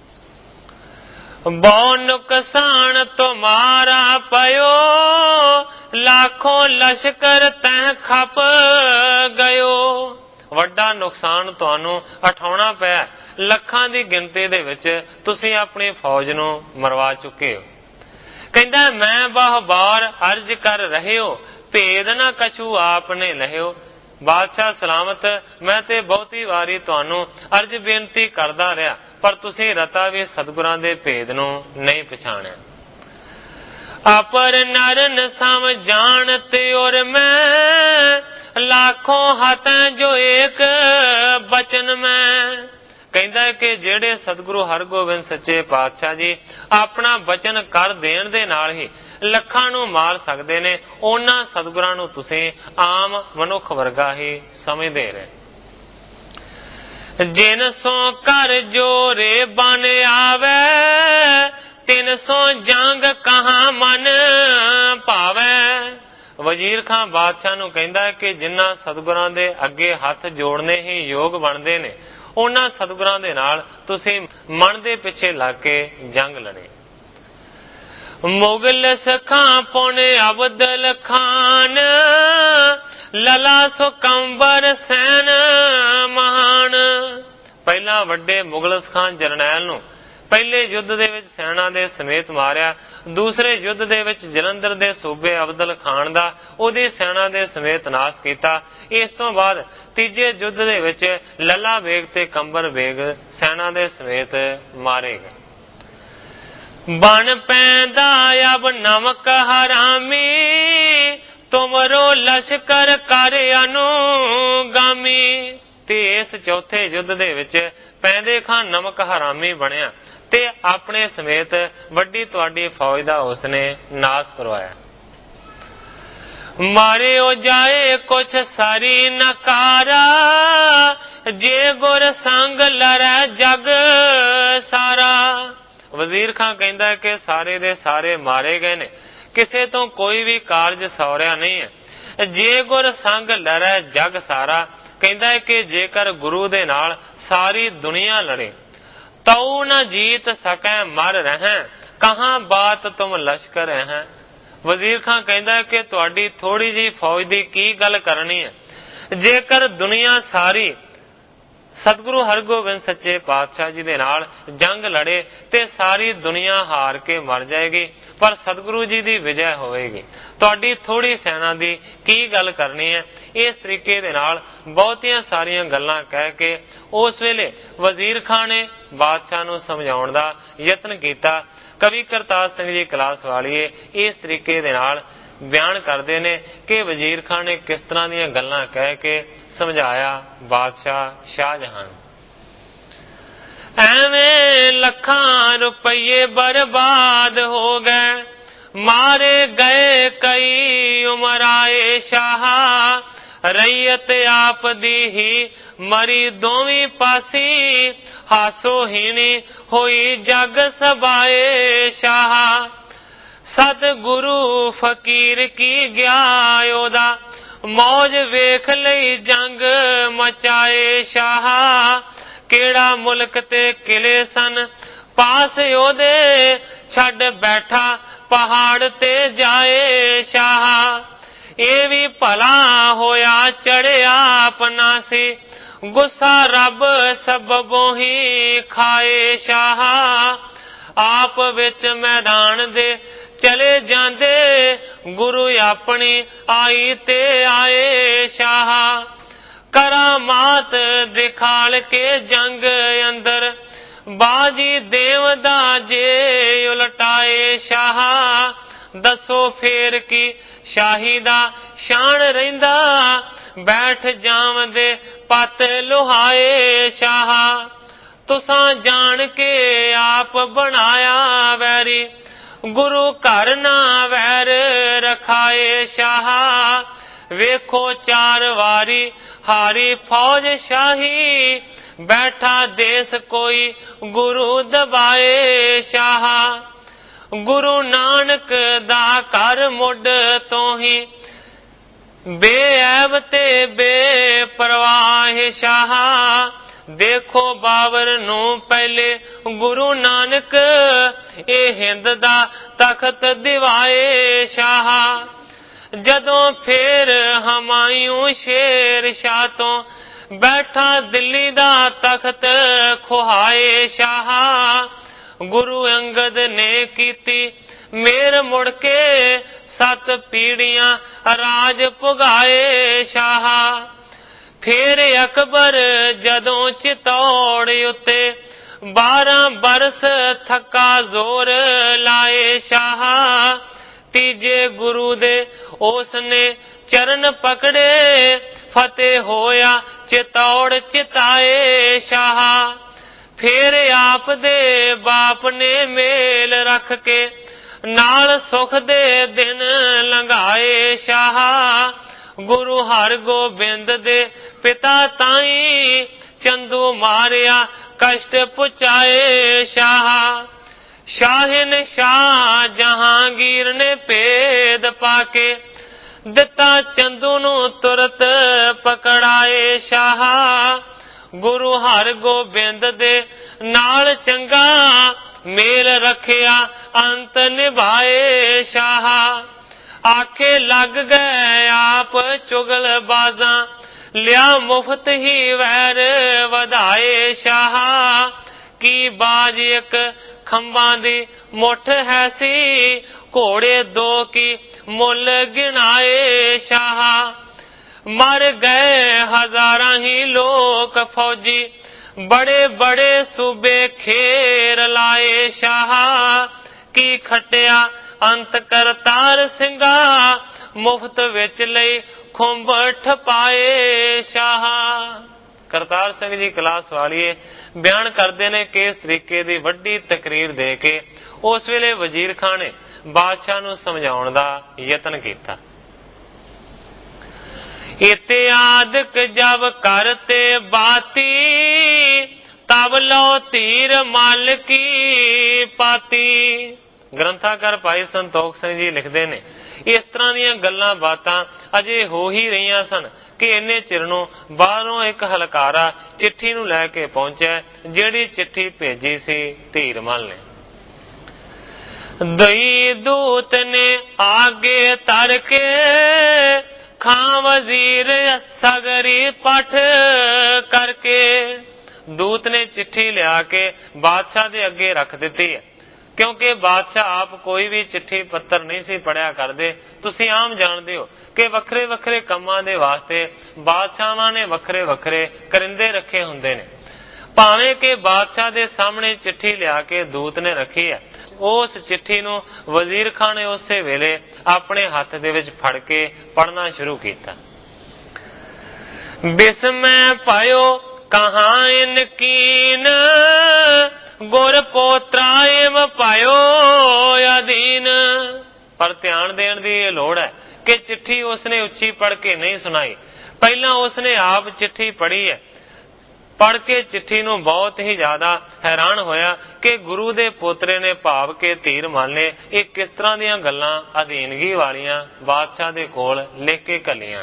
बहु नुकसान तुम्हारा पयो, लाखों लश्कर तह खप गयो। वड्डा नुकसान तुहानू उठाउणा पिया, लखां दी गिनती दे विच तुसीं अपनी फौज नूं मरवा चुके हो। कहंदा मैं बाह बार अर्ज कर रहे हो, भेद न कछु आपने लहियो। बादशाह सलामत, मैं ते बहुती वारी तुहानू अर्ज बेनती करदा रहा, पर तुसीं रता भी सतगुरां दे भेद नूं नहीं पछाणिया। अपर नरन सम जानते और मैं, लाखों हथें जो एक बचन में। कहंदा है कि ਜਿਹੜੇ सतगुरु हरगोबिंद सच्चे पातशाह जी अपना बचन कर देण ਦੇ ਨਾਲ ਹੀ ਲੱਖਾਂ ਨੂੰ ਮਾਰ ਸਕਦੇ ਨੇ, ਉਹਨਾਂ ਸਤਗੁਰਾਂ ਨੂੰ ਤੁਸੀਂ ਆਮ ਮਨੁੱਖ ਵਰਗਾ ਹੀ ਸਮਝਦੇ ਰਹੇ। ਜਿਨ ਸੋ ਕਰ ਜੋਰੇ ਬਨ ਆਵੇ, ਤਿਨ ਸੋ ਜੰਗ ਕਹਾਂ ਮਨ ਭਾਵੇ। ਵਜ਼ੀਰ ਖਾਂ ਬਾਦਸ਼ਾਹ ਨੂੰ ਕਹਿੰਦਾ ਹੈ ਕਿ ਜਿਨ੍ਹਾਂ ਸਤਗੁਰਾਂ ਦੇ ਅੱਗੇ ਹੱਥ ਜੋੜਨੇ ਹੀ ਯੋਗ ਬਣਦੇ ਨੇ, ਉਹਨਾਂ ਸਤਗੁਰਾਂ ਦੇ ਨਾਲ ਤੁਸੀਂ ਮਨ ਦੇ ਪਿੱਛੇ ਲੱਗ ਕੇ ਜੰਗ ਲੜੇ। ਮੁਗਲ ਸਖਾਂ ਪੁਨ ਅਬਦਲ ਖਾਨ, ਲਲਾ ਸੋ ਕੰਬਰ ਸੈਨ ਮਹਾਨ। ਪਹਿਲਾਂ ਵੱਡੇ ਮੁਗਲ ਸਖਾਂ ਜਰਨੈਲ ਨੂੰ ਪਹਿਲੇ ਯੁੱਧ ਦੇ ਵਿੱਚ ਸੈਨਾ ਦੇ ਸਮੇਤ ਮਾਰਿਆ। ਦੂਸਰੇ ਯੁੱਧ ਦੇ ਵਿੱਚ ਜਲੰਧਰ ਦੇ ਸੂਬੇ ਅਬਦਲ ਖਾਨ ਦਾ ਉਹਦੀ ਸੈਨਾ ਦੇ ਸਮੇਤ ਨਾਸ਼ ਕੀਤਾ। ਇਸ ਤੋਂ ਬਾਅਦ ਤੀਜੇ ਯੁੱਧ ਦੇ ਵਿੱਚ ਲੱਲਾ ਬੇਗ ਤੇ ਕੰਬਰ ਬੇਗ ਸੈਨਾ ਦੇ ਸਮੇਤ ਮਾਰੇ ਗਏ। ਬਣ ਪੈਂਦਾ ਅਬ ਨਮਕ ਹਰਾਮੀ, ਤੁਮਰੋ ਲਸ਼ਕਰ ਕਰ ਅਨੁਗਾਮੀ। ਤੇ ਇਸ ਚੌਥੇ ਯੁੱਧ ਦੇ ਵਿੱਚ ਪੈਂਦੇ ਖਾਂ ਨਮਕ ਹਰਾਮੀ ਬਣਿਆ ਤੇ ਆਪਣੇ ਸਮੇਤ ਵੱਡੀ ਤੁਹਾਡੀ ਫੌਜ ਦਾ ਉਸਨੇ ਨਾਸ਼ ਕਰਵਾਇਆ। ਮਾਰੇ ਹੋ ਜਾਏ ਕੁਛ ਸਾਰੀ ਨਕਾਰਾ, ਜੇ ਗੁਰ ਸੰਗ ਲੜੈ ਜਗ ਸਾਰਾ। ਵਜ਼ੀਰ ਖਾਂ ਕਹਿੰਦਾ ਕਿ ਸਾਰੇ ਦੇ ਸਾਰੇ ਮਾਰੇ ਗਏ ਨੇ, ਕਿਸੇ ਤੋਂ ਕੋਈ ਵੀ ਕਾਰਜ ਸੌਰਿਆ ਨਹੀਂ ਹੈ। ਜੇ ਗੁਰ ਸੰਗ ਲੜੈ ਜਗ ਸਾਰਾ, ਕਹਿੰਦਾ ਹੈ ਕਿ ਜੇਕਰ ਗੁਰੂ ਦੇ ਨਾਲ ਸਾਰੀ ਦੁਨੀਆ ਲੜੇ, ਤਉ ਨ ਜੀਤ ਸਕੈ ਮਰ ਰਹਿ, कहाँ बात तुम लश्कर है। वजीर खां कहता कि तुहाडी थोड़ी जी फौज की की गल करनी है, जेकर दुनिया सारी सतगुरु हरगोबिंद सच्चे पातशाह जी दे नाल जंग लड़े ते सारी दुनिया हार के मर जाएगी, पर सतगुरु जी दी विजय होएगी। तुहाडी थोड़ी सेना दी की गल करनी है। इस तरीके दे नाल बहुतियां सारियां गल्लां कह के उस वेले वजीर खां ने बादशाह नूं समझाउण दा यतन कीता। कवि करतार सिंह जी कलास वालीए इस तरीके दे नाल बयान करते ने कि वजीर खां ने किस तरह दीयां गल्लां कह के समझाया बादशाह शाहजहां। एवें लखां रुपये बर्बाद हो गए, मारे गए कई उमराए शाह, रैयत आप दी ही मरी दोवीं पासी, हासोहीनी होई जग सबाए शाह। सतगुरु फकीर की गया ओदा, मौज वेख लई जंग मचाए शाह, केड़ा मुल्क ते किले सन पास ओदे, छड़ बैठा पहाड़ ते जाए शाह। ये भी भला होया चढ़िया अपना सी, गुस्सा रब सबबों ही खाए शाह। आप विच मैदान दे चले जांदे, गुरु अपनी आई ते आए शाह। करामात दिखाल के जंग अंदर, बाजी देवदा जे उलटाए शाह। दसो फेर की शाही दा शान रहिंदा, बैठ जावदे पत लुहाए शाह। तुसां जान के आप बनाया वैरी, गुरु घर ना वैर रखाए शाह। वेखो चार वारी हारी फौज शाही, बैठा देश कोई गुरु दबाए शाह। गुरु नानक दा घर मुड तो ही, बेऐब ते बेपरवाह शाह। देखो बाबर नू पहले गुरु नानक, ए हिंद दा तखत दिवाए शाह। जदों फेर हमायूं शेर शाह तो, बैठा दिल्ली दा तखत खुहाए शाह। गुरु अंगद ने कीती मेर मुड़ के, सत पीढ़ियां राज पुगाए शाह। फेर अकबर जदों चितौड़ उत्ते, बारह बरस थका जोर लाए शाह। तीजे गुरु दे उसने चरण पकड़े, फतेह होया चितौड़ चिताए शाह। फेर आप दे बाप ने मेल रख के, नाल सुख दे दिन लंघाए शाह। गुरु हर गोबिंद दे पिता ताई, चंदू मारिया कष्ट पुचाए शाह। शाहिन शाह जहांगीर ने भेद पाके, दिता चंदू नू तुरत पकड़ाए शाह। गुरु हर गोबिंद दे नाल चंगा, मेल रखिया अंत निभाए शाह। आखे लग गए आप चुगल बाजा, लिया मुफ्त ही वैर वधाए शाह। की बाज एक खंबा दी मुठ है सी, घोड़े दो की मुल गिनाए शाह। मर गए हजारा ही लोग फौजी, बड़े बड़े सूबे खेर लाए शाह। की खटिया अंत करतार सिंगा, मुफ्त विच लई खुंब ठपाए शाह। करतार सिंह जी कलास वालीए बयान करते ने कि इस तरीके की वड्डी तकरीर दे के उस वेले वजीर खां ने बादशाह नूं समझाउण दा यतन कीता। इत्यादक जब करते बाती, तब लो तीर माल की पाती। ग्रंथाकार भाई संतोख सिंह जी लिखते ने, इस तरह दीयां गल्लां बातां अजे हो ही रहीआं सन कि इन्ने चिर नूं बाहरों एक हलकारा चिट्ठी नूं लै के पहुंचा, जिहड़ी चिट्ठी भेजी सी धीरमल ने। दई दूत ने आगे तर के खां वजीर सगरी पठ करके। दूत ने चिट्ठी लिया के बादशाह दे अगे रख दिती है, क्योंकि बादशाह आप कोई भी चिट्ठी पत्र नहीं सी पढ़िया करते। तुसी आम जानते हो कि वखरे वखरे कामां दे वास्ते बादशाहां ने वखरे वखरे करिंदे रखे हुंदे ने। भावें के बादशाह दे सामने चिट्ठी लिया के दूत ने रखी है, उस चिट्ठी नूं वजीर खान ने उस वेले अपने हथ दे विच फड़ के पढ़ना शुरू किया। बिस्मय पायो कहाँ इनकीन, गुर पोत्रा एव पायो अधीन। पर ध्यान देने की यह लोड़ है कि चिट्ठी उसने उच्ची पढ़ के नहीं सुनाई, पहला उसने आप चिट्ठी पढ़ी है। पढ़ के चिट्ठी नूं बहुत ही ज्यादा हैरान होया कि गुरु दे पोतरे ने भाव के तीर मारने ये किस तरह दीयां गल्लां अधीनगी वालियां बादशाह दे कोल लिख के घलियां।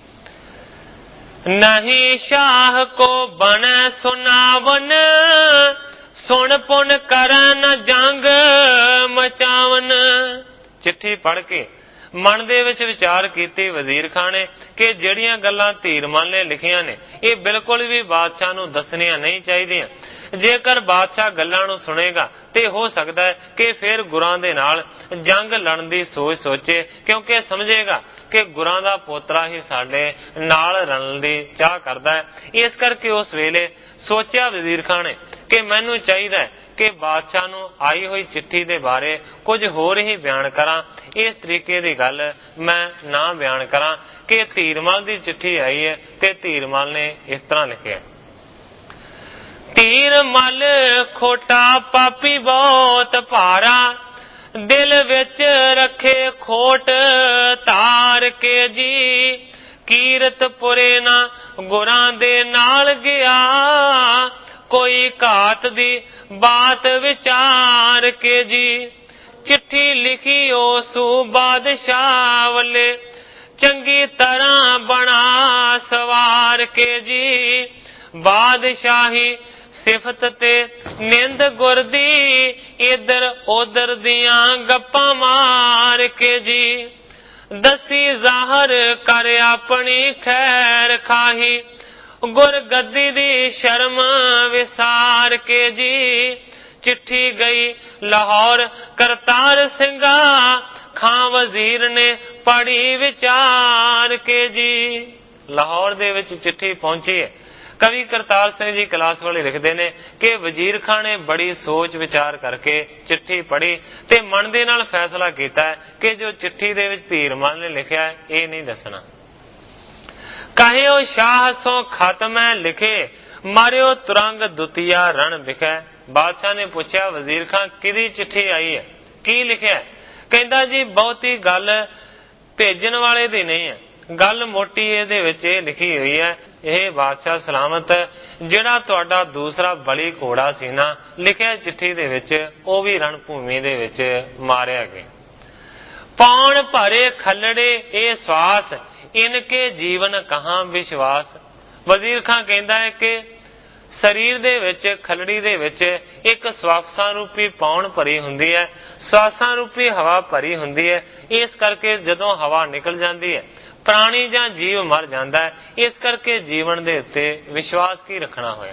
नहीं शाह को बन सुनावन, सुन पुन करन जंग मचावन। चिट्ठी पढ़ के मन दे विच विचार कीती वजीर खान ने कि ਜਿਹੜੀਆਂ ਗੱਲਾਂ ਧੀਰਮਲ ਨੇ ਲਿਖੀਆਂ ਨੇ ਇਹ ਬਿਲਕੁਲ ਵੀ ਬਾਦਸ਼ਾਹ ਨੂੰ ਦੱਸਣੀਆਂ ਨਹੀਂ ਚਾਹੀਦੀਆਂ। ਜੇਕਰ ਬਾਦਸ਼ਾਹ ਗੱਲਾਂ ਨੂੰ ਸੁਣੇਗਾ ਤੇ ਹੋ ਸਕਦਾ ਹੈ ਕਿ ਫਿਰ ਗੁਰਾਂ ਦੇ ਨਾਲ ਜੰਗ ਲੜਨ ਦੀ ਸੋਚ ਸੋਚੇ, ਕਿਉਂਕਿ ਸਮਝੇਗਾ ਕਿ ਗੁਰਾਂ ਦਾ ਪੋਤਰਾ ਹੀ ਸਾਡੇ ਨਾਲ ਰਲਣ ਦੀ ਚਾਹ ਕਰਦਾ ਹੈ। ਇਸ ਕਰਕੇ ਉਸ ਵੇਲੇ ਸੋਚਿਆ ਵਜ਼ੀਰ ਖਾਨ ਨੇ ਕਿ ਮੈਨੂੰ ਚਾਹੀਦਾ ਹੈ कि बादशाह नूं आई हुई चिट्ठी दे बारे कुछ होर ही बयान करा। इस तरीके की गल मैं ना बयान करा कि धीरमल की चिट्ठी आई है ते धीरमल ने इस तरह लिखा, धीरमल खोटा पापी बहुत भारा, दिल विच रखे खोट तार के जी, कीरतपुरे ना गुरां दे नाल गया, कोई घात दी बात विचार के जी। चिट्ठी लिखी ओसू बादशाह वल्ले, चंगी तरह बना सवार के जी, बादशाही सिफत ते निंद गुरदी, इधर उधर दियां गप्पा मार के जी, दसी जाहर कर अपनी खैर खाही, गुर गद्दी दी शर्म विसार के जी। चिट्ठी गई लाहौर करतार सिंगा, खां वजीर ने पढ़ी विचार के जी। लाहौर दे विच चिट्ठी पहुंची है। कवि करतार सिंह जी कलास वाले लिखते ने कि वजीर खान ने बड़ी सोच विचार करके चिट्ठी पढ़ी ते मन दे नाल फैसला किया है कि जो चिट्ठी दे विच धीरमल ने लिखा है ये नहीं दसना। कहियो शाह सो खत मैं लिखे, मारियो तुरंग दुतिया रण बिखे। बादशाह ने पूछा वजीर खान किदी चिट्ठी आई है, की लिखा है? कहंदा जी बहुती गल भेजन वाले दी नहीं है, गल मोटी इहदे विच लिखी हुई है, यह बादशाह सलामत जिहड़ा तुहाडा दूसरा बली घोड़ा सी ना लिखिया चिट्ठी दे विच ओह भी रणभूमि दे विच मारिया गया। पौण भरे खलड़े ए श्वास, इनके जीवन कहाँ विश्वास। वजीर खान कहता है कि शरीर दे विच खलड़ी दे विच एक श्वासां रूपी पौण भरी हुंदी है, श्वासां रूपी हवा भरी हुंदी है। इस करके जदों हवा निकल जाती है प्राणी जां जीव मर जाता है, इस करके जीवन दे उत्ते विश्वास की रखना होया।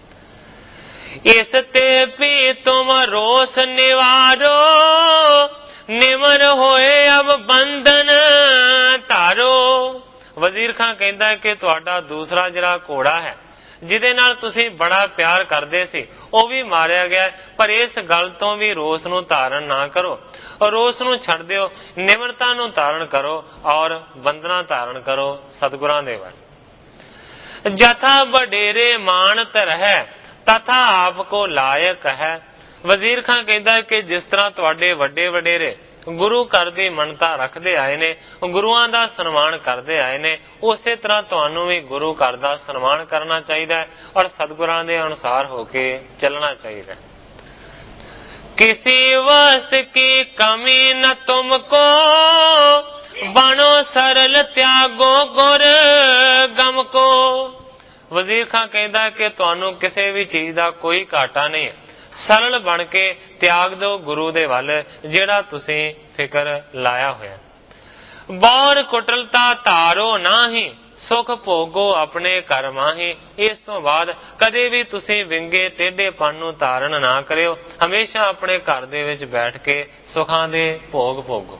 इस ते भी तुम रोस निवारो, निमर होए अब बंधन तारो। वजीर खान कहता है कि तुहाडा दूसरा जिहड़ा घोड़ा है जिहदे नाल तुसीं बड़ा प्यार करदे सी वह भी मारिया गया, पर इस गल तो भी रोस नूं धारण ना करो और रोस नूं छड्ड दिओ, निमरता नूं धारण करो और बंधना धारण करो सतगुरां दे वल। जथा वडेरे मानत रहे तथा आपको लायक है। वजीर खान कहता है कि जिस तरह तुहाडे वड्डे वडेरे गुरु घर दी मनता रखते आए ने, गुरुआं दा सन्मान करते आए ने, उसे तरह तुहानू भी गुरु घर दा सन्मान करना चाहिए और सतगुरां दे अनुसार होके चलना चाहिए। किसी वस्तु की कमी न तुमको, बनो सरल त्यागो गुर गम को। वजीर खान कहता है कि तुहानू किसी भी चीज का कोई घाटा नहीं है, सरल बन के त्याग दो गुरु दे वल जिहड़ा तुसीं फिकर लाया होया। बौर कुटलता धारो नाही, सुख भोगो अपने घर माही। इस तो बाद कदे भी तुसीं विंगे टेढ़ेपन नूं धारण ना करियो, हमेशा अपने घर दे विच बैठ के सुखां दे भोग भोगो।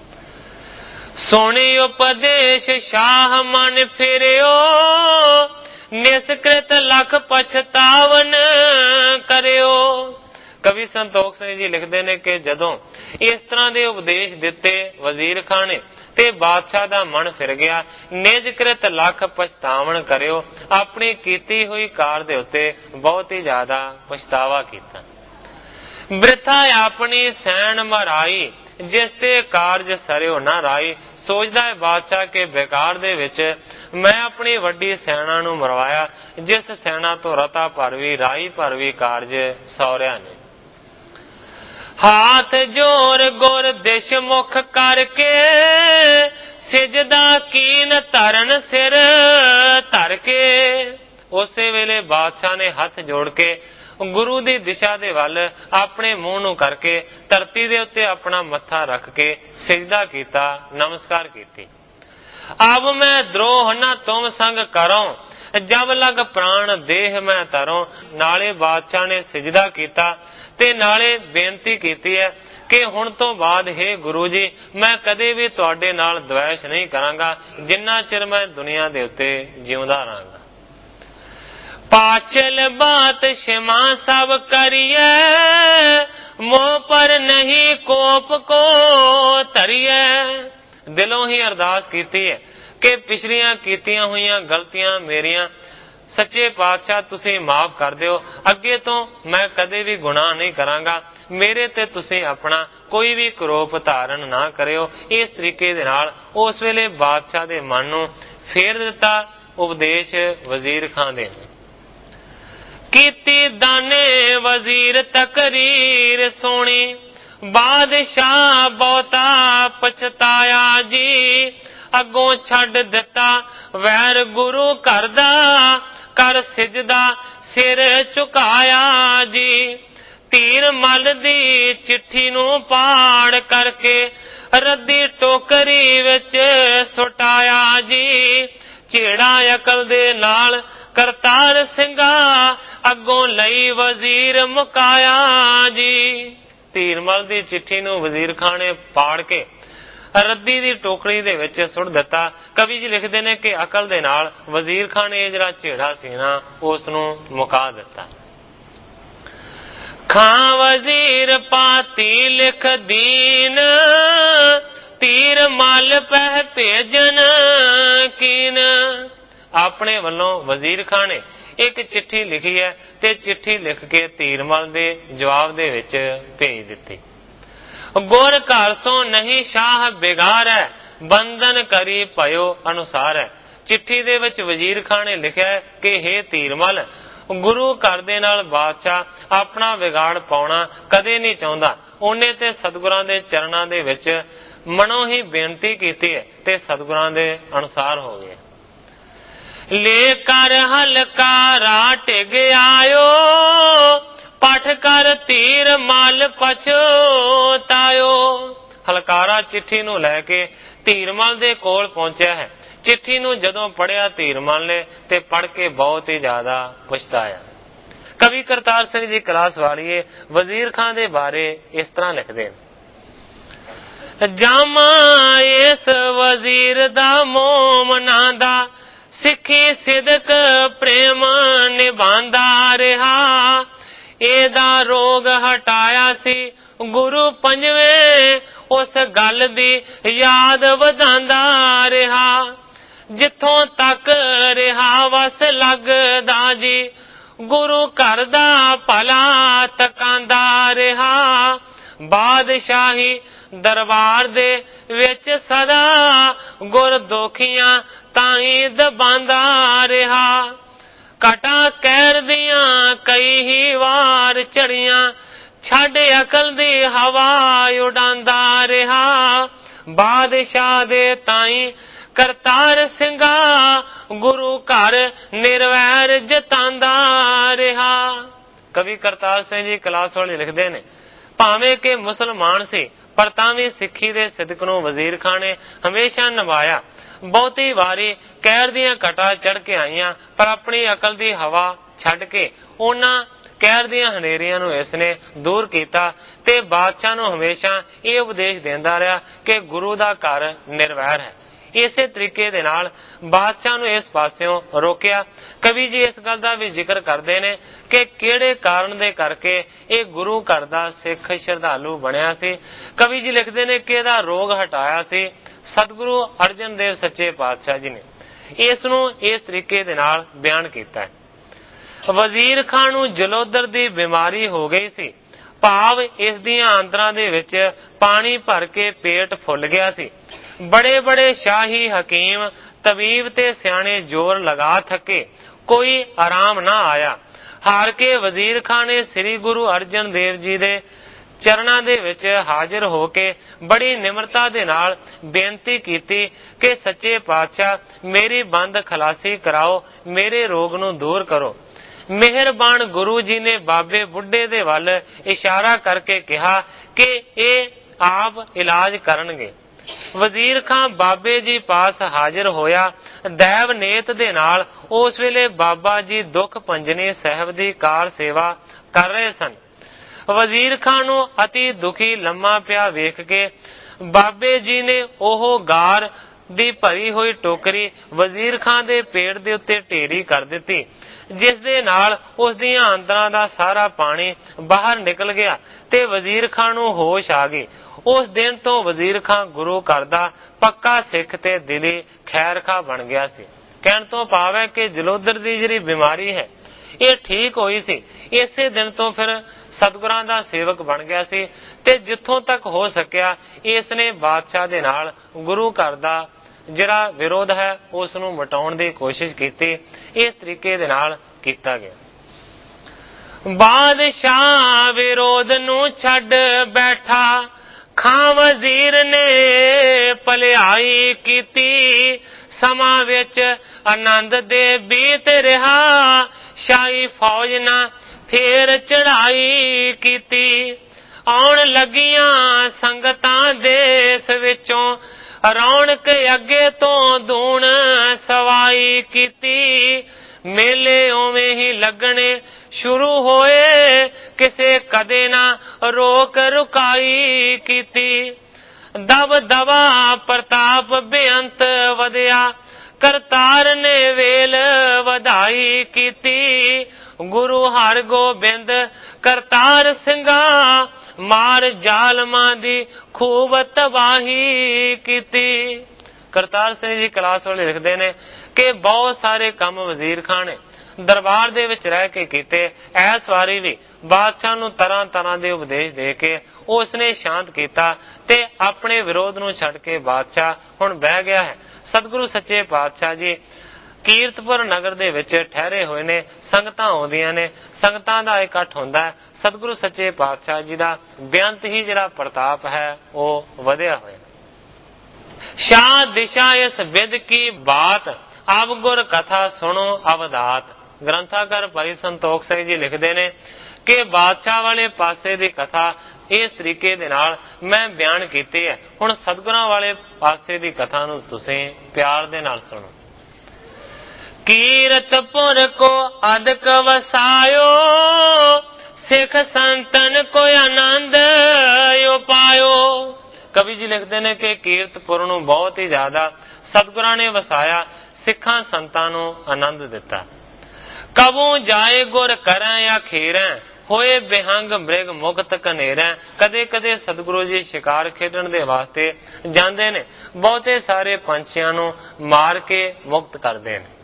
सोनी उपदेश शाह मन फिरियो, निष्कृत लख पछतावन करियो। कवि संतोख सिंह जी लिखते ने कि जदों इस तरह के उपदेश दिते वजीर खान ने ते बादशाह दा मन फिर गया। निजकृत लख पछतावन करियो, अपनी कीती हुई कार दे उत्ते बहुत ही ज्यादा पछतावा कीता। बृथा अपनी सैन मराई, जिस ते कारज सरियो ना राई। सोचदा है बादशाह के बेकार दे विच मैं अपनी वड्डी सैना नूं मरवाया, जिस सैना तो रता भर भी राई भर भी कारज सौरिया ने। हाथ जोर गुर दिश मुख करके, सिजदा कीन तरन सिर धर के। उसे वेले बादशाह ने हथ जोड़ के गुरु दी दिशा दे वल अपने मुंह नूं करके धरती दे उत्ते अपना मत्था रख के सिजदा कीता, नमस्कार कीती। अब मैं द्रोह न तुम संग करो, जब लग प्राण देह मैं तरो। नाले बादशाह ने सिजदा कीता ते नाले बेनती कीती है कि हुण तो बाद हे गुरु जी, मैं कदे भी तुहाडे नाल द्वेष नहीं करांगा, जिन्ना चिर मैं दुनिया दे उत्ते जिउंदा रहांगा। पाचल बात क्षमा सब करिए, मोह पर नहीं कोप को धरिए। दिलों ही अरदास कीती है कि पिछलियां कीतियां हुईयां गलतियां मेरियां सच्चे पातशाह तुसीं माफ कर दिओ, अगे तो मैं कदे भी गुनाह नहीं करांगा, मेरे ते तुसीं अपना कोई भी क्रोप धारण ना करियो। इस तरीके दे नाल उस वेले बादशाह दे मन नूं फेर दिता उपदेश वजीर खां दे। कीती दाने वजीर तकरीर सोनी, बादशाह बहुता पछताया जी। अगों छड़ दिता वैर गुरु करदा, कर सिजदा सिर झुकाया जी। तीर मल दी चिट्ठी नूं पाड़ करके, रद्दी टोकरी विच सुटाया जी। झेड़ा अकल दे नाल करतार सिंघा, अगों लई वजीर मुकाया जी। तीरमल दी चिट्ठी नूं वजीर खान ने पाड़ के रद्दी दी टोकरी दे विच सुट दिता। कवि जी लिखदे ने कि अकल दे नाल वजीर खान ने जिहड़ा झेड़ा सी ना उस नूं मुका दिता। खां वजीर पाती लिख दीन, तीर मल पह भेजन कीन। अपने वल्लों वजीर खान ने एक चिट्ठी लिखी है ते चिट्ठी लिख के तीरमल दे जवाब दे विच भेज दिती। गुर घर सो नहीं शाह बिगार है, बंधन करी पयो अनुसार है। चिट्ठी दे विच वजीर खान ने लिखा है कि हे तीरमल, गुरु घर दे नाल बादशाह अपना विगाड़ पाउणा कदे नहीं चाहुंदा। उन्हें ते सतगुरां दे चरणां दे विच मनो ही बेनती कीती है ते सतगुरां दे अनुसार हो गए। लेकर हलकारा टिग आयो, पठ कर तीर मल पछतायो। हलकारा चिट्ठी नूं लैके तीरमल दे कोल पहुंचा है। चिट्ठी नूं जदों पढ़िया तीरमल ने ते पढ़ के बहुत ही ज्यादा पछताया। कवि करतार सिंह जी कलास वालिए वजीर खां दे बारे इस तरह लिखदे ने। जामा इस वजीर दा मोमना दा, सिखी सिदक प्रेम निभांदा रहा। एदा रोग हटाया सी गुरु पंजवें, उस गल दी याद वधांदा रहा। जिथों तक रहा वस लगदा जी, गुरु घर दा भला तकांदा रहा। बादशाही दरबार दे विच सदा, गुर दोखियां ताई दबांदा रहा। कटा कहर दियां कई ही वार चढ़ियां, छड़ अकल दी हवा उड़ांदा रहा। बादशाह दे ताई करतार सिंघा, गुरु घर निर्वैर जतांदा रहा। कवि करतार सिंह जी कलास वाले लिखते ने, भावें कि मुसलमान सी पर तां भी सिੱਖੀ ਦੇ ਸਿਦਕ ਨੂੰ ਵਜ਼ੀਰ ਖਾਨ ਨੇ ਹਮੇਸ਼ਾ ਨਿਭਾਇਆ। ਬਹੁਤੀ ਵਾਰੀ ਕਹਿਰ ਦੀਆਂ ਘਟਾ ਚੜ ਕੇ ਆਈਆਂ, ਪਰ ਆਪਣੀ ਅਕਲ ਦੀ ਹਵਾ ਛੱਡ ਕੇ ਉਹਨਾਂ ਕਹਿਰ ਦੀਆਂ ਹਨੇਰੀਆਂ ਨੂੰ ਇਸ ਨੇ ਦੂਰ ਕੀਤਾ ਤੇ ਬਾਦਸ਼ਾਹ ਨੂੰ ਹਮੇਸ਼ਾ ਇਹ ਉਪਦੇਸ਼ ਦਿੰਦਾ ਰਿਹਾ ਕਿ ਗੁਰੂ ਦਾ ਘਰ ਨਿਰਵੈਰ ਹੈ। ਇਸੇ ਤਰੀਕੇ ਦੇ ਨਾਲ ਬਾਦਸ਼ਾਹ ਨੂੰ ਇਸ ਪਾਸਿਓਂ ਰੋਕਿਆ। ਕਵੀ ਜੀ ਇਸ ਗੱਲ ਦਾ ਵੀ ਜ਼ਿਕਰ ਕਰਦੇ ਨੇ ਕਿ ਕਿਹੜੇ ਕਾਰਨ ਦੇ ਕਰਕੇ ਇਹ ਗੁਰੂ ਘਰ ਦਾ ਸਿੱਖ ਸ਼ਰਧਾਲੂ ਬਣਿਆ ਸੀ। ਕਵੀ ਜੀ ਲਿਖਦੇ ਨੇ ਕਿ ਇਹਦਾ ਰੋਗ ਹਟਾਇਆ ਸੀ ਸਤਿਗੁਰੂ ਅਰਜਨ ਦੇਵ ਸੱਚੇ ਪਾਤਸ਼ਾਹ ਜੀ ਨੇ। ਇਸ ਨੂੰ ਇਸ ਤਰੀਕੇ ਦੇ ਨਾਲ ਬਿਆਨ ਕੀਤਾ ਹੈ। ਵਜ਼ੀਰ ਖਾਨ ਨੂੰ ਜਲੋਦਰ ਦੀ ਬਿਮਾਰੀ ਹੋ ਗਈ ਸੀ, ਭਾਵ ਇਸ ਦੀਆਂ ਆਂਦਰਾਂ ਦੇ ਵਿੱਚ ਪਾਣੀ ਭਰ ਕੇ ਪੇਟ ਫੁੱਲ ਗਿਆ ਸੀ। ਬੜੇ ਬੜੇ ਸ਼ਾਹੀ ਹਕੀਮ ਤਬੀਬ ਤੇ ਸਿਆਣੇ ਜ਼ੋਰ ਲਗਾ ਥੱਕੇ, ਕੋਈ ਆਰਾਮ ਨਾ ਆਇਆ। ਹਾਰ ਕੇ ਵਜ਼ੀਰ ਖਾਨ ਨੇ ਸ੍ਰੀ ਗੁਰੂ ਅਰਜਨ ਦੇਵ ਜੀ ਦੇ ਚਰਨਾਂ ਦੇ ਵਿੱਚ ਹਾਜ਼ਰ ਹੋ ਕੇ ਬੜੀ ਨਿਮਰਤਾ ਦੇ ਨਾਲ ਬੇਨਤੀ ਕੀਤੀ ਕਿ ਸੱਚੇ ਪਾਤਸ਼ਾਹ ਮੇਰੀ ਬੰਦ ਖਲਾਸੀ ਕਰਾਓ, ਮੇਰੇ ਰੋਗ ਨੂੰ ਦੂਰ ਕਰੋ। ਮਿਹਰਬਾਨ ਗੁਰੂ ਜੀ ਨੇ ਬਾਬੇ ਬੁੱਢੇ ਦੇ ਵੱਲ ਇਸ਼ਾਰਾ ਕਰਕੇ ਕਿਹਾ ਕਿ ਇਹ ਆਪ ਇਲਾਜ ਕਰਨਗੇ। ਵਜ਼ੀਰ ਖਾਨ ਬਾਬੇ ਜੀ ਪਾਸ ਹਾਜ਼ਰ ਹੋਇਆ। ਦੈਵ ਨੇਤ ਦੇ ਨਾਲ ਉਸ ਵੇਲੇ ਬਾਬਾ ਜੀ ਦੁੱਖ ਭੰਜਨੀ ਸਾਹਿਬ ਦੀ ਕਾਰ ਸੇਵਾ ਕਰ ਰਹੇ ਸਨ। ਵਜ਼ੀਰ ਖਾਨ ਨੂੰ ਅਤੀ ਦੁਖੀ ਲੰਮਾ ਪਿਆ ਵੇਖ ਕੇ ਬਾਬੇ ਜੀ ਨੇ ਉਹ ਗਾਰ ਦੀ ਭਰੀ ਹੋਈ ਟੋਕਰੀ ਵਜ਼ੀਰ ਖਾਨ ਦੇ ਪੇਟ ਦੇ ਉੱਤੇ ਢੇਰੀ ਕਰ ਦਿੱਤੀ, ਜਿਸ ਦੇ ਨਾਲ ਉਸ ਦੀਆਂ ਆਂਦਰਾਂ ਦਾ ਸਾਰਾ ਪਾਣੀ ਬਾਹਰ ਨਿਕਲ ਗਿਆ ਤੇ ਵਜ਼ੀਰ ਖਾਨ ਨੂੰ ਹੋਸ਼ ਆ ਗਈ। ਉਸ ਦਿਨ ਤੋਂ ਵਜ਼ੀਰ ਖਾਨ ਗੁਰੂ ਘਰ ਦਾ ਪੱਕਾ ਸਿੱਖ ਤੇ ਦਿਲੀ ਖੈਰਖਾਹ ਬਣ ਗਿਆ ਸੀ। ਕਹਿਣ ਤੋਂ ਭਾਵ ਹੈ ਕਿ ਜਲੋਦਰ ਦੀ ਜਿਹੜੀ ਬਿਮਾਰੀ ਹੈ ਇਹ ਠੀਕ ਹੋਈ ਸੀ। ਇਸੇ ਦਿਨ ਤੋਂ ਫਿਰ ਸਤਿਗੁਰਾਂ ਦਾ ਸੇਵਕ ਬਣ ਗਿਆ ਸੀ ਤੇ ਜਿੱਥੋਂ ਤੱਕ ਹੋ ਸਕਿਆ ਇਸ ਨੇ ਬਾਦਸ਼ਾਹ ਦੇ ਨਾਲ ਗੁਰੂ ਘਰ ਦਾ ਜਿਹੜਾ ਵਿਰੋਧ ਹੈ ਉਸ ਨੂੰ ਮਿਟਾਉਣ ਦੀ ਕੋਸ਼ਿਸ਼ ਕੀਤੀ। ਇਸ ਤਰੀਕੇ ਦੇ ਨਾਲ ਕੀਤਾ ਗਿਆ। ਬਾਦਸ਼ਾਹ ਵਿਰੋਧ ਨੂੰ ਛੱਡ ਬੈਠਾ, ਖਾਂ ਵਜ਼ੀਰ ਨੇ ਭਲਾਈ ਕੀਤੀ। ਸਮਾਂ ਵਿੱਚ ਆਨੰਦ ਦੇ ਬੀਤ ਰਿਹਾ, ਸ਼ਾਹੀ ਫੌਜ ਨਾ ਫੇਰ ਚੜਾਈ ਕੀਤੀ। ਆਉਣ ਲੱਗੀਆਂ ਸੰਗਤਾਂ ਦੇਸ ਵਿੱਚੋਂ, ਰੌਣਕ ਅੱਗੇ ਤੋਂ ਦੂਣ ਸਵਾਈ ਕੀਤੀ। ਮੇਲੇ ਉਵੇਂ ਹੀ ਲੱਗਣੇ ਸ਼ੁਰੂ ਹੋਏ, ਕਿਸੇ ਕਦੇ ਨਾ ਰੋਕ ਰੁਕਾਈ ਕੀਤੀ। ਦਬ ਦਬਾ ਪ੍ਰਤਾਪ ਬੇਅੰਤ ਵਧਿਆ, ਕਰਤਾਰ ਨੇ ਵੇਲ ਵਧਾਈ ਕੀਤੀ। ਗੁਰੂ ਹਰਗੋਬਿੰਦ ਕਰਤਾਰ ਸਿੰਘਾਂ, ਮਾਰ ਜ਼ਾਲਮਾਂ ਦੀ ਖੂਬ ਤਬਾਹੀ ਕੀਤੀ। ਕਰਤਾਰ ਸਿੰਘ ਜੀ ਕਲਾਸ ਵਾਲੇ ਲਿਖਦੇ ਨੇ ਕਿ ਬਹੁਤ ਸਾਰੇ ਕੰਮ ਵਜ਼ੀਰ ਖਾਨ ਨੇ ਦਰਬਾਰ ਦੇ ਵਿੱਚ ਰਹਿ ਕੇ ਕੀਤੇ। ਇਸ ਵਾਰੀ ਵੀ ਬਾਦਸ਼ਾਹ ਨੂੰ ਤਰ੍ਹਾਂ ਤਰ੍ਹਾਂ ਦੇ ਉਪਦੇਸ਼ ਦੇ ਕੇ ਉਸਨੇ ਸ਼ਾਂਤ ਕੀਤਾ ਤੇ ਆਪਣੇ ਵਿਰੋਧ ਨੂੰ ਛੱਡ ਕੇ ਬਾਦਸ਼ਾਹ ਹੁਣ ਬਹਿ ਗਿਆ ਹੈ। ਸਤਿਗੁਰੂ ਸੱਚੇ ਪਾਤਸ਼ਾਹ ਜੀ ਕੀਰਤਪੁਰ ਨਗਰ ਦੇ ਵਿੱਚ ਠਹਿਰੇ ਹੋਏ ਨੇ। ਸੰਗਤਾਂ ਆਉਂਦੀਆਂ ਨੇ, ਸੰਗਤਾਂ ਦਾ ਇਕੱਠ ਹੁੰਦਾ ਹੈ। ਸਤਿਗੁਰੂ ਸੱਚੇ ਪਾਤਸ਼ਾਹ ਜੀ ਦਾ ਬੇਅੰਤ ਹੀ ਜਿਹੜਾ ਪ੍ਰਤਾਪ ਹੈ ਉਹ ਵਧਿਆ ਹੋਇਆ। ਸ਼ਾਹ ਦਿਸ਼ਾ ਇਸ ਵਿਦ ਕੀ ਬਾਤ, ਅਬ ਗੁਰ ਕਥਾ ਸੁਣੋ ਅਵਦਾਤ। ਗ੍ਰੰਥਾਕਾਰ ਭਾਈ ਸੰਤੋਖ ਸਿੰਘ ਜੀ ਲਿਖਦੇ ਨੇ ਕਿ ਬਾਦਸ਼ਾਹ ਵਾਲੇ ਪਾਸੇ ਦੀ ਕਥਾ ਇਸ ਤਰੀਕੇ ਦੇ ਨਾਲ ਮੈਂ ਬਿਆਨ ਕੀਤੀ ਹੈ। ਹੁਣ ਸਤਿਗੁਰਾਂ ਵਾਲੇ ਪਾਸੇ ਦੀ ਕਥਾ ਨੂੰ ਤੁਸੀਂ ਪਿਆਰ ਦੇ ਨਾਲ ਸੁਣੋ। ਕੀਰਤਪੁਰ ਕੋ ਅਦਕ ਵਸਾਇਓ, ਸਿੱਖ ਸੰਤਨ ਕੋ ਆਨੰਦ ਉਪਾਇਓ। ਕਵੀ ਜੀ ਲਿਖਦੇ ਨੇ ਕਿ ਕੀਰਤਪੁਰ ਨੂੰ ਬਹੁਤ ਹੀ ਜ਼ਿਆਦਾ ਸਤਿਗੁਰਾਂ ਨੇ ਵਸਾਇਆ, ਸਿੱਖਾਂ ਸੰਤਾਂ ਨੂੰ ਆਨੰਦ ਦਿੱਤਾ। ਕਬੂ ਜਾਏ ਗੁਰ ਕਰੈ ਆਖੇਰੈ, ਹੋਏ ਬਿਹੰਗ ਮ੍ਰਿਗ ਮੁਕਤ ਕਨੇਰੈ। ਕਦੇ ਕਦੇ ਸਤਿਗੁਰੂ ਜੀ ਸ਼ਿਕਾਰ ਖੇਡਣ ਦੇ ਵਾਸਤੇ ਜਾਂਦੇ ਨੇ, ਬਹੁਤੇ ਸਾਰੇ ਪੰਛੀਆਂ ਨੂੰ ਮਾਰ ਕੇ ਮੁਕਤ ਕਰਦੇ ਨੇ।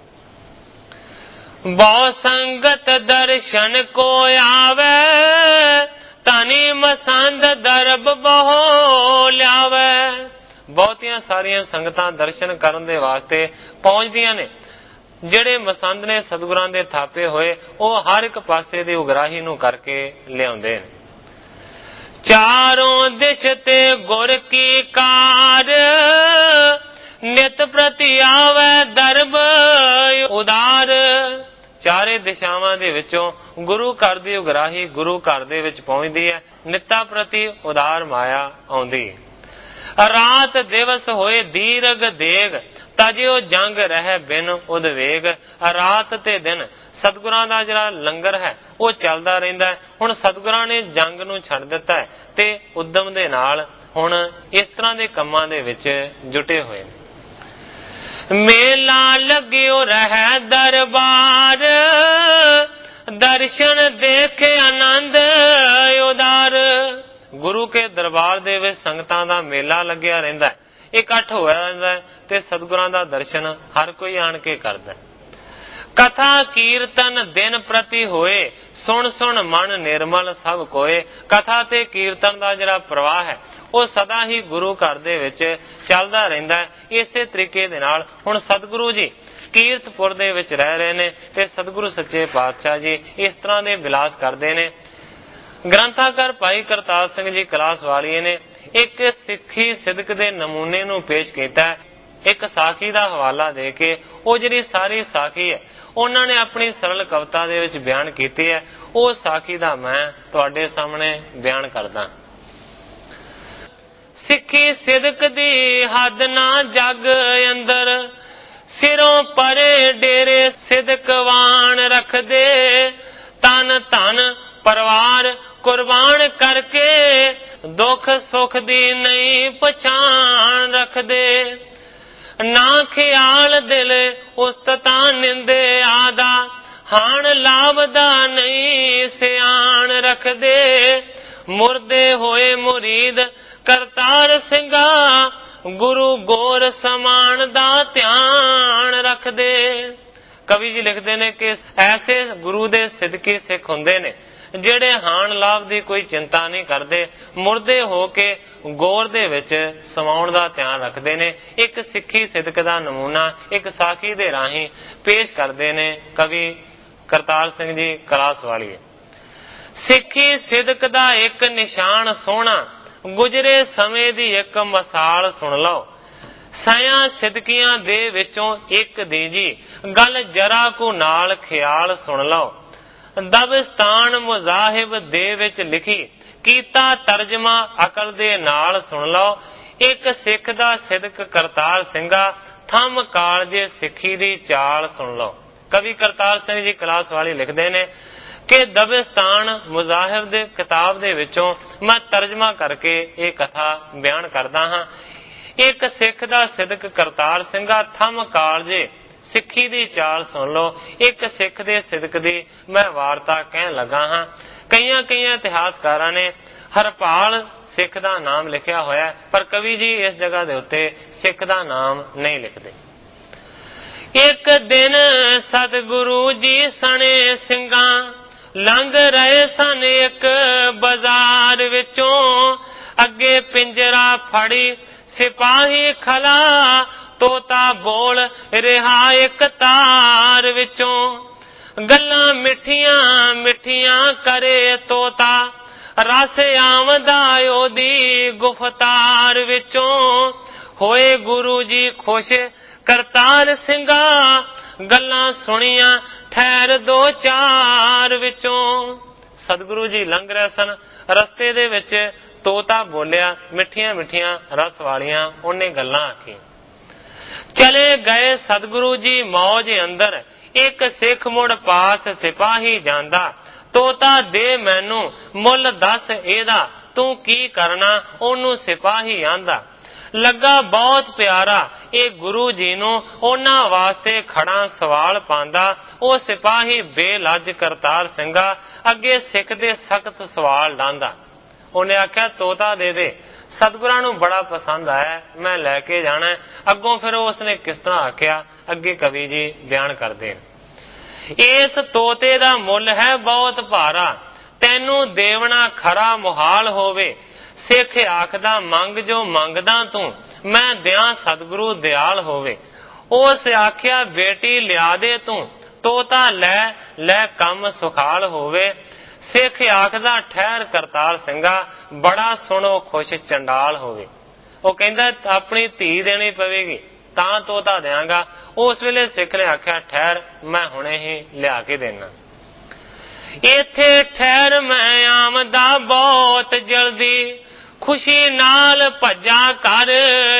ਬਹੁ ਸੰਗਤ ਦਰਸ਼ਨ ਕੋ ਆਵੇ, ਤਨੀ ਮਸੰਦ ਦਰਬ ਬਹੁ ਲਿਆਵੇ। ਬਹੁਤੀਆਂ ਸਾਰੀਆਂ ਸੰਗਤਾਂ ਦਰਸ਼ਨ ਕਰਨ ਦੇ ਵਾਸਤੇ ਪਹੁੰਚਦੀਆਂ ਨੇ। ਜਿਹੜੇ ਮਸੰਦ ਨੇ ਸਤਿਗੁਰਾਂ ਦੇ ਥਾਪੇ ਹੋਏ ਉਹ ਹਰ ਇੱਕ ਪਾਸੇ ਦੀ ਉਗਰਾਹੀ ਨੂੰ ਕਰਕੇ ਲਿਆਉਂਦੇ ਨੇ। ਚਾਰੋਂ ਦਿਸ਼ ਤੇ ਗੁਰ ਕੀ ਕਾਰ, ਨਿਤ ਪ੍ਰਤੀ ਆਵੇ ਦਰਬ ਉਦਾਰ। ਚਾਰੇ ਚਾਰੇ ਦਿਸ਼ਾਵਾਂ ਦੇ ਵਿੱਚੋਂ ਗੁਰੂ ਘਰ ਦੀ ਉਗਰਾਹੀ ਗੁਰੂ ਘਰ ਦੇ ਵਿੱਚ ਪਹੁੰਚਦੀ ਹੈ। ਨਿੱਤਾਂ ਪ੍ਰਤੀ ਉਦਾਰ ਮਾਇਆ ਆਉਂਦੀ ਹੈ। ਰਾਤ ਦਿਵਸ ਹੋਏ ਦੀਰਘ ਦੇਗ, ਤਜਿਓ ਜੰਗ ਰਹਿ ਬਿਨ ਉਦਵੇਗ। ਰਾਤ ਤੇ ਦਿਨ ਸਤਿਗੁਰਾਂ ਦਾ ਜਿਹੜਾ ਲੰਗਰ ਹੈ ਉਹ ਚੱਲਦਾ ਰਹਿੰਦਾ ਹੈ। ਹੁਣ ਸਤਿਗੁਰਾਂ ਨੇ ਜੰਗ ਨੂੰ ਛੱਡ ਦਿੱਤਾ ਹੈ ਤੇ ਉਦਮ ਦੇ ਨਾਲ ਹੁਣ ਇਸ ਤਰ੍ਹਾਂ ਦੇ ਕੰਮਾਂ ਦੇ ਵਿੱਚ ਜੁਟੇ ਹੋਏ ਨੇ। ਮੇਲਾ ਲੱਗਿਓ ਰਹਿ ਦਰਬਾਰ, ਦਰਸ਼ਨ ਦੇਖ ਆਨੰਦ ਉਦਾਰ। ਗੁਰੂ ਕੇ ਦਰਬਾਰ ਦੇ ਵਿੱਚ ਸੰਗਤਾਂ ਦਾ ਮੇਲਾ ਲੱਗਿਆ ਰਹਿੰਦਾ, ਇਕੱਠ ਹੋਇਆ ਰਹਿੰਦਾ ਤੇ ਸਤਿਗੁਰਾਂ ਦਾ ਦਰਸ਼ਨ ਹਰ ਕੋਈ ਆਣ ਕੇ ਕਰਦਾ। ਕਥਾ ਕੀਰਤਨ ਦਿਨ ਪ੍ਰਤੀ ਹੋਏ, ਸੁਣ ਸੁਣ ਮਨ ਨਿਰਮਲ ਸਭ ਕੋਏ। ਕਥਾ ਤੇ ਕੀਰਤਨ ਦਾ ਜਿਹੜਾ ਪ੍ਰਵਾਹ ਹੈ ਉਹ ਸਦਾ ਹੀ ਗੁਰੂ ਘਰ ਦੇ ਵਿੱਚ ਚੱਲਦਾ ਰਹਿੰਦਾ ਹੈ। ਇਸੇ ਤਰੀਕੇ ਦੇ ਨਾਲ ਹੁਣ ਸਤਿਗੁਰੂ ਜੀ ਕੀਰਤਪੁਰ ਦੇ ਵਿੱਚ ਰਹਿ ਰਹੇ ਨੇ ਤੇ ਸਤਿਗੁਰੂ ਸੱਚੇ ਪਾਤਸ਼ਾਹ ਜੀ ਇਸ ਤਰ੍ਹਾਂ ਦੇ ਵਿਲਾਸ ਕਰਦੇ ਨੇ। ਗ੍ਰੰਥਾਕਾਰ ਭਾਈ ਕਰਤਾਰ ਸਿੰਘ ਜੀ ਕਲਾਸ ਵਾਲੀਏ ਨੇ ਇੱਕ ਸਿੱਖੀ ਸਿਦਕ ਦੇ ਨਮੂਨੇ ਨੂੰ ਪੇਸ਼ ਕੀਤਾ, ਇੱਕ ਸਾਖੀ ਦਾ ਹਵਾਲਾ ਦੇ ਕੇ। ਉਹ ਜਿਹੜੀ ਸਾਰੀ ਸਾਖੀ ਹੈ ਉਹਨਾਂ ਨੇ ਆਪਣੀ ਸਰਲ ਕਵਿਤਾ ਦੇ ਵਿੱਚ ਬਿਆਨ ਕੀਤੀ ਹੈ। ਉਹ ਸਾਖੀ ਦਾ ਮੈਂ ਤੁਹਾਡੇ ਸਾਹਮਣੇ ਬਿਆਨ ਕਰਦਾ। ਸਿੱਖੀ ਸਿਦਕ ਦੀ ਹੱਦ ਨਾ ਜਗ ਅੰਦਰ, ਸਿਰੋਂ ਪਰੇ ਡੇਰੇ ਸਿਦਕਵਾਨ ਰੱਖਦੇ। ਤਨ ਧਨ ਪਰਿਵਾਰ ਕੁਰਬਾਨ ਕਰਕੇ, ਦੁੱਖ ਸੁੱਖ ਦੀ ਨਹੀਂ ਪਛਾਣ ਰੱਖਦੇ। ਨਾ ਖਿਆਲ ਦਿਲ ਉਸਤਤਾ ਨਿੰਦੇ ਆਦਾ, ਹਾਣ ਲਾਭ ਦਾ ਨਹੀਂ ਸਿਆਣ ਰੱਖਦੇ। ਮੁਰਦੇ ਹੋਏ ਮੁਰੀਦ ਕਰਤਾਰ ਸਿੰਘਾ, ਗੁਰੂ ਗੋਰ ਸਮਾਨ ਦਾ ਧਿਆਨ ਰੱਖਦੇ। ਕਵੀ ਜੀ ਲਿਖਦੇ ਨੇ ਕਿ ਐਸੇ ਗੁਰੂ ਦੇ ਸਿਦਕੀ ਸਿੱਖ ਹੁੰਦੇ ਨੇ ਜਿਹੜੇ ਹਾਣ ਲਾਭ ਦੀ ਕੋਈ ਚਿੰਤਾ ਨਹੀਂ ਕਰਦੇ, ਮੁਰਦੇ ਹੋ ਕੇ ਗੌਰ ਦੇ ਵਿੱਚ ਸਮਾਉਣ ਦਾ ਧਿਆਨ ਰੱਖਦੇ ਨੇ। ਇੱਕ ਸਿੱਖੀ ਸਿਦਕ ਦਾ ਨਮੂਨਾ ਇੱਕ ਸਾਖੀ ਦੇ ਰਾਹੀਂ ਪੇਸ਼ ਕਰਦੇ ਨੇ ਕਵੀ ਕਰਤਾਰ ਸਿੰਘ ਜੀ ਕਲਾਸ ਵਾਲੀਏ। ਸਿੱਖੀ ਸਿਦਕ ਦਾ ਇੱਕ ਨਿਸ਼ਾਨ ਸੋਹਣਾ, ਗੁਜਰੇ ਸਮੇਂ ਦੀ ਇੱਕ ਮਿਸਾਲ ਸੁਣ ਲਓ। ਸਾਇਆਂ ਸਿਦਕੀਆਂ ਦੇ ਵਿੱਚੋਂ ਇੱਕ ਦੀ ਜੀ ਗੱਲ ਜਰਾ ਕੁ ਨਾਲ ਖਿਆਲ ਸੁਣ ਲਓ। ਦਬਸਤਾਨ ਮੁਜ਼ਾਹਿਬ ਦੇ ਵਿੱਚ ਲਿਖੀ, ਕੀਤਾ ਤਰਜਮਾ ਅਕਲ ਦੇ ਨਾਲ ਸੁਣ ਲਓ। ਇੱਕ ਸਿੱਖ ਦਾ ਸਿਦਕ ਕਰਤਾਰ ਸਿੰਘਾ, ਥੰਮ ਕਾਲਜੇ ਸਿੱਖੀ ਦੀ ਚਾਲ ਸੁਣ ਲਓ। ਕਵੀ ਕਰਤਾਰ ਸਿੰਘ ਜੀ ਕਲਾਸ ਵਾਲੀ ਲਿਖਦੇ ਨੇ ਕਿ ਦਬਸਤਾਨ ਮੁਜ਼ਾਹਿਬ ਦੇ ਕਿਤਾਬ ਦੇ ਵਿੱਚੋਂ ਮੈਂ ਤਰਜਮਾ ਕਰਕੇ ਇਹ ਕਥਾ ਬਿਆਨ ਕਰਦਾ ਹਾਂ। ਇੱਕ ਸਿੱਖ ਦਾ ਸਿਦਕ ਕਰਤਾਰ ਸਿੰਘਾ, ਥੰਮ ਕਾਲਜੇ ਸਿੱਖੀ ਦੀ ਚਾਲ ਸੁਣ ਲਓ। ਇੱਕ ਸਿੱਖ ਦੇ ਸਿਦਕ ਦੀ ਮੈਂ ਵਾਰਤਾ ਕਹਿਣ ਲੱਗਾ ਹਾਂ। ਕਈਆਂ ਕਈਆਂ ਇਤਿਹਾਸਕਾਰਾਂ ਨੇ ਹਰਪਾਲ ਸਿੱਖ ਦਾ ਨਾਮ ਲਿਖਿਆ ਹੋਇਆ, ਪਰ ਕਵੀ ਜੀ ਇਸ ਜਗ੍ਹਾ ਦੇ ਉੱਤੇ ਸਿੱਖ ਦਾ ਨਾਮ ਨਹੀਂ ਲਿਖਦੇ। ਇੱਕ ਦਿਨ ਸਤਿਗੁਰੂ ਜੀ ਸਣੇ ਸਿੰਘਾਂ, ਲੰਘ ਰਹੇ ਸਨ ਇੱਕ ਬਾਜ਼ਾਰ ਵਿੱਚੋਂ। ਅੱਗੇ ਪਿੰਜਰਾ ਫੜੀ ਸਿਪਾਹੀ ਖਲਾ, ਤੋਤਾ ਬੋਲ ਰਿਹਾ ਇੱਕ ਤਾਰ ਵਿੱਚੋਂ। ਗੱਲਾਂ ਮਿੱਠੀਆਂ ਮਿੱਠੀਆਂ ਕਰੇ ਤੋਤਾ, ਰਸ ਆਵਦਾ ਉਹਦੀ ਗੁਫਤਾਰ ਵਿੱਚੋਂ। ਹੋਏ ਗੁਰੂ ਜੀ ਖੁਸ਼ ਕਰਤਾਰ ਸਿੰਘਾ, ਗੱਲਾਂ ਸੁਣੀਆਂ ਠਹਿਰ ਦੋ ਚਾਰ ਵਿੱਚੋਂ। ਸਤਿਗੁਰੂ ਜੀ ਲੰਘ ਰਹੇ ਸਨ, ਰਸਤੇ ਦੇ ਵਿੱਚ ਤੋਤਾ ਬੋਲਿਆ, ਮਿੱਠੀਆਂ ਮਿੱਠੀਆਂ ਰਸ ਵਾਲੀਆਂ ਉਹਨੇ ਗੱਲਾਂ ਆਖੀ। ਚਲੇ ਗਏ ਸਤਿਗੁਰੂ ਜੀ ਮੌਜ ਅੰਦਰ, ਇੱਕ ਸਿੱਖ ਮੁੜ ਪਾਸ ਸਿਪਾਹੀ ਜਾਂਦਾ। ਤੋਤਾ ਦੇ ਮੈਨੂੰ ਮੁੱਲ ਦੱਸ ਇਹਦਾ, ਤੂੰ ਕੀ ਕਰਨਾ ਉਹਨੂੰ ਸਿਪਾਹੀ ਆਂਦਾ। ਲੱਗਾ ਬਹੁਤ ਪਿਆਰਾ ਇਹ ਗੁਰੂ ਜੀ ਨੂੰ, ਉਹਨਾਂ ਵਾਸਤੇ ਖੜਾ ਸਵਾਲ ਪਾਂਦਾ। ਉਹ ਸਿਪਾਹੀ ਬੇਲੱਜ ਕਰਤਾਰ ਸਿੰਘਾ, ਅੱਗੇ ਸਿੱਖ ਦੇ ਸਖਤ ਸਵਾਲ ਲਾਂਦਾ। ਉਹਨੇ ਆਖਿਆ ਤੋਤਾ ਦੇ ਦੇ, ਸਤਿਗੁਰਾਂ ਨੂੰ ਬੜਾ ਪਸੰਦ ਆਇਆ, ਮੈਂ ਲੈ ਕੇ ਜਾਣਾ। ਅੱਗੋਂ ਫਿਰ ਉਸਨੇ ਕਿਸ ਤਰ੍ਹਾਂ ਆਖਿਆ ਅੱਗੇ ਕਵੀ ਜੀ ਬਿਆਨ ਕਰਦੇ ਨੇ। ਇਸ ਤੋਤੇ ਦਾ ਮੁੱਲ ਹੈ ਬਹੁਤ ਭਾਰਾ, ਤੈਨੂੰ ਦੇਵਣਾ ਖਰਾ ਮੁਹਾਲ ਹੋਵੇ। ਸਿੱਖ ਆਖਦਾ ਮੰਗ ਜੋ ਮੰਗਦਾ ਤੂੰ, ਮੈਂ ਦਿਆਂ ਸਤਿਗੁਰੂ ਦਿਆਲ ਹੋਵੇ। ਉਸ ਆਖਿਆ ਬੇਟੀ ਲਿਆ ਦੇ ਤੂੰ, ਤੋਤਾ ਲੈ ਲੈ ਕੰਮ ਸੁਖਾਲ ਹੋਵੇ। ਸਿੱਖ ਆਖਦਾ ਠਹਿਰ ਕਰਤਾਰ ਸਿੰਘਾ, ਬੜਾ ਸੁਣੋ ਖੁਸ਼ ਚੰਡਾਲ ਹੋਵੇ। ਉਹ ਕਹਿੰਦਾ ਆਪਣੀ ਧੀ ਦੇਣੀ ਪਵੇਗੀ तां तोता देंगा। उस वेले सिख ने आख्या ठहर मैं हुणे ही लिया के देना। इत्थे ठहर मैं आमदा बहुत जल्दी, खुशी नाल भज्जा कर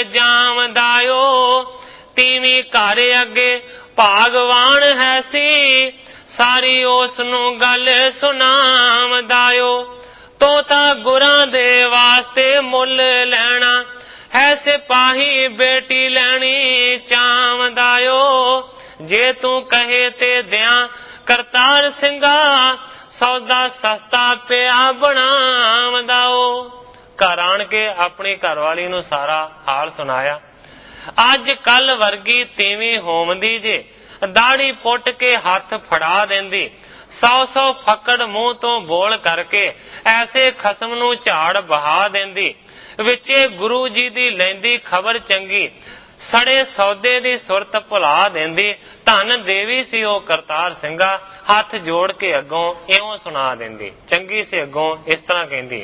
जामदायो। तीवी घर अगे भागवान है सी, सारी उसनू गल सुनामदायो। तोता गुरां दे वास्ते मुल लैना है, सिपाही बेटी लैनी चामदायो। जे तू कहे ते दिया करतार सिंगा, सौदा सस्ता पिया बनामदाओ। घर आण के अपनी घरवाली नू सारा हाल सुनाया। अज कल वर्गी तीवी होमदी जे, दाढ़ी पुट के हथ फड़ा देंदी, सौ सौ फकड़ मुंह तो बोल करके ऐसे खसम नू झाड़ बहा देंदी। विचे गुरु जी दी लैंदी खबर चंगी, सड़े सौदे दी सुरत भुला देंदी। धन देवी सी ओ करतार सिंगा, हथ जोड़ के अगों इउं सुना देंदी। चंगी से अगों इस तरह कहंदी,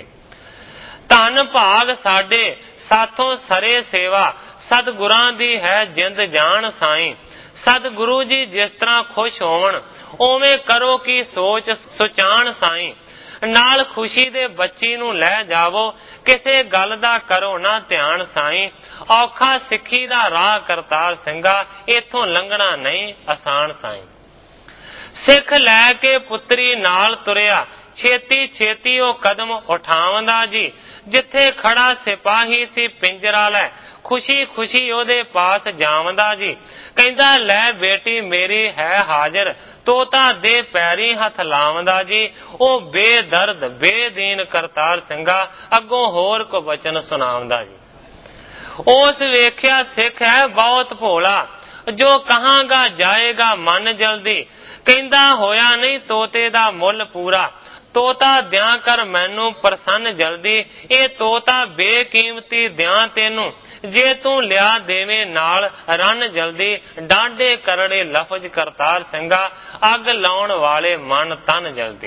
धन भाग साडे साथों सरे सेवा, सतगुरां दी है जिंद जान साईं। सतगुरु जी जिस तरह खुश होवन, उवें करो की सोच सुचान साईं। नाल खुशी दे बच्ची नू लै जावो, किसे गल दा करो ना ध्यान साईं। औखा सिक्खी दा राह करतार सिंगा, इथों लंघना नहीं आसान साईं। सिख लै के पुत्री नाल तुरिया, छेती छेती ओ कदम उठावंदा जी। जिथे खड़ा सिपाही सी पिंजरा लै, खुशी खुशी ओदे पास जावंदा जी। कहंदा लै बेटी मेरी है हाजिर, तोता दे पैरी हथ लावंदा जी। ओ बेदर्द बेदीन करतार सिंगा, अगों होर को वचन सुनावंदा जी। उस वेख्या सिख है बहुत भोला, जो कहांगा जाएगा मन जल्दी। कहंदा होया नहीं तोते दा मुल पूरा, तोता दिया कर मैनू प्रसन्न जल्दी। ए तोता बेकीमती दिया तेनू, जे तू लिया देवे नाल रन जल्दी। डांडे करड़े लफज करतार सिंगा, अग लाउण वाले मन तन जल्दी।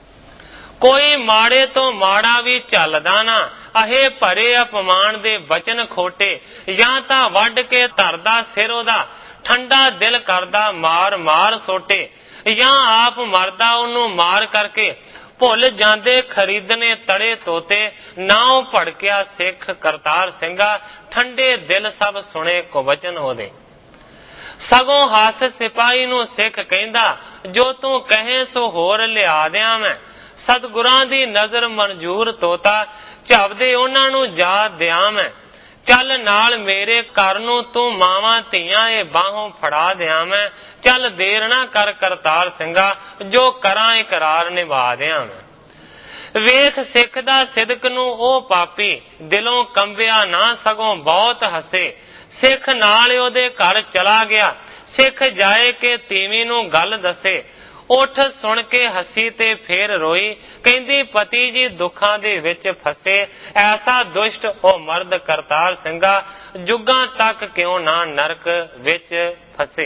कोई माड़े तो माड़ा भी झलदा ना, अहे भरे अपमान दे बचन खोटे। या तां वड के धरदा सिर ओदा, ठंडा दिल करदा मार मार सोटे। या आप मरदा ओनू मार करके, भुल जांदे खरीदने तड़े तोते। नाव भड़किया सिख करतार सिंगा, ठंडे दिल सब सुने को वचन ओदे। सगों हस सिपाही नू सिख कहंदा, जो तू कहे सो होर लिया दिया मैं। सतगुरां दी नजर मंजूर तोता, झपदे उन्हां नू जा दिया मैं। चल नाल मेरे घर नू तू मावां धीआं ए बाहों फड़ा दिया मैं। चल देर ना कर करतार सिंगा, जो करां इकरार निभा दिया मैं। वेख सिख दा सिदक नू ओ पापी, दिलों कंबिया ना सगों बहुत हसे। सिख नाल ओदे घर चला गया, सिख जाए के तीवी नू गल दसे। उठ सुन के हसी ते फेर रोई, कहंदी पति जी दुखां दे विच फसे। ऐसा दुष्ट ओ मर्द करतार सिंगा, जुगां तक क्यों ना नरक विच फसे।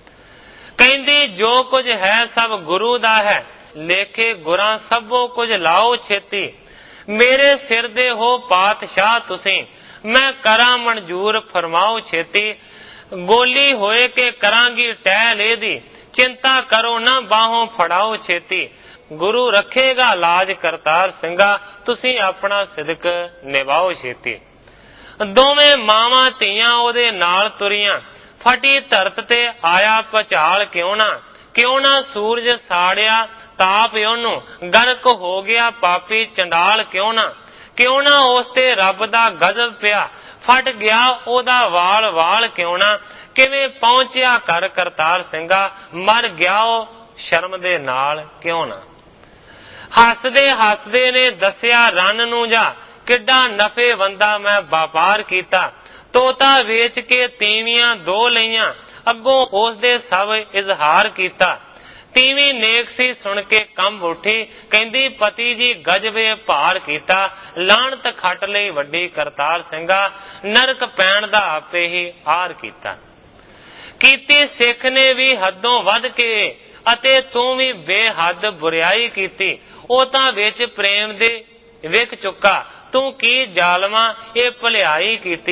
कहंदी जो कुछ है सब गुरु दा है, लेखे गुरां सबो कुछ लाओ छेती। मेरे सिर दे हो पातशाह तुसीं, मैं करा मंजूर फरमाओ छेती। गोली होए के करांगी टहल एदी, चिंता करो ना बाहों फड़ाओ छेती। गुरु रखेगा लाज करतार सिंगा, तुसीं अपना सिदक निभाओ छेती। दोवें मावां धीआं ओदे नाल तुरियां, फटी धरत ते आया भचाल क्यों ना। क्यों ना सूरज साड़िया ताप ओनू, गर्क हो गया पापी चंडाल क्यों ना। क्यों ना उस ते रब दा गजब पिया, फट गया ओदा वाल वाल क्यों ना। किवें पहुंचिया कर करतार सिंगा, मर गया ओ शर्म दे नाल क्यों ना। हसदे हसदे ने दसिया रन नू जा, किड्डा नफे वंदा मैं व्यापार कीता। तोता वेच के तीवियां दो लईयां, अगों उस दे सब इजहार कीता। तीवी नेक सी सुन के कंब उठी, कहंदी पति जी गजबे भार कीता। लानत खट लई वड्डी करतार सिंगा, नरक पैण दा आपे ही हार कीता। कीती सिख ने भी हदों वध के, अते तू भी बेहद बुरियाई कीती। ओ तां विच प्रेम दे विक चुका, तू की जालमा ये भलियाई कीती।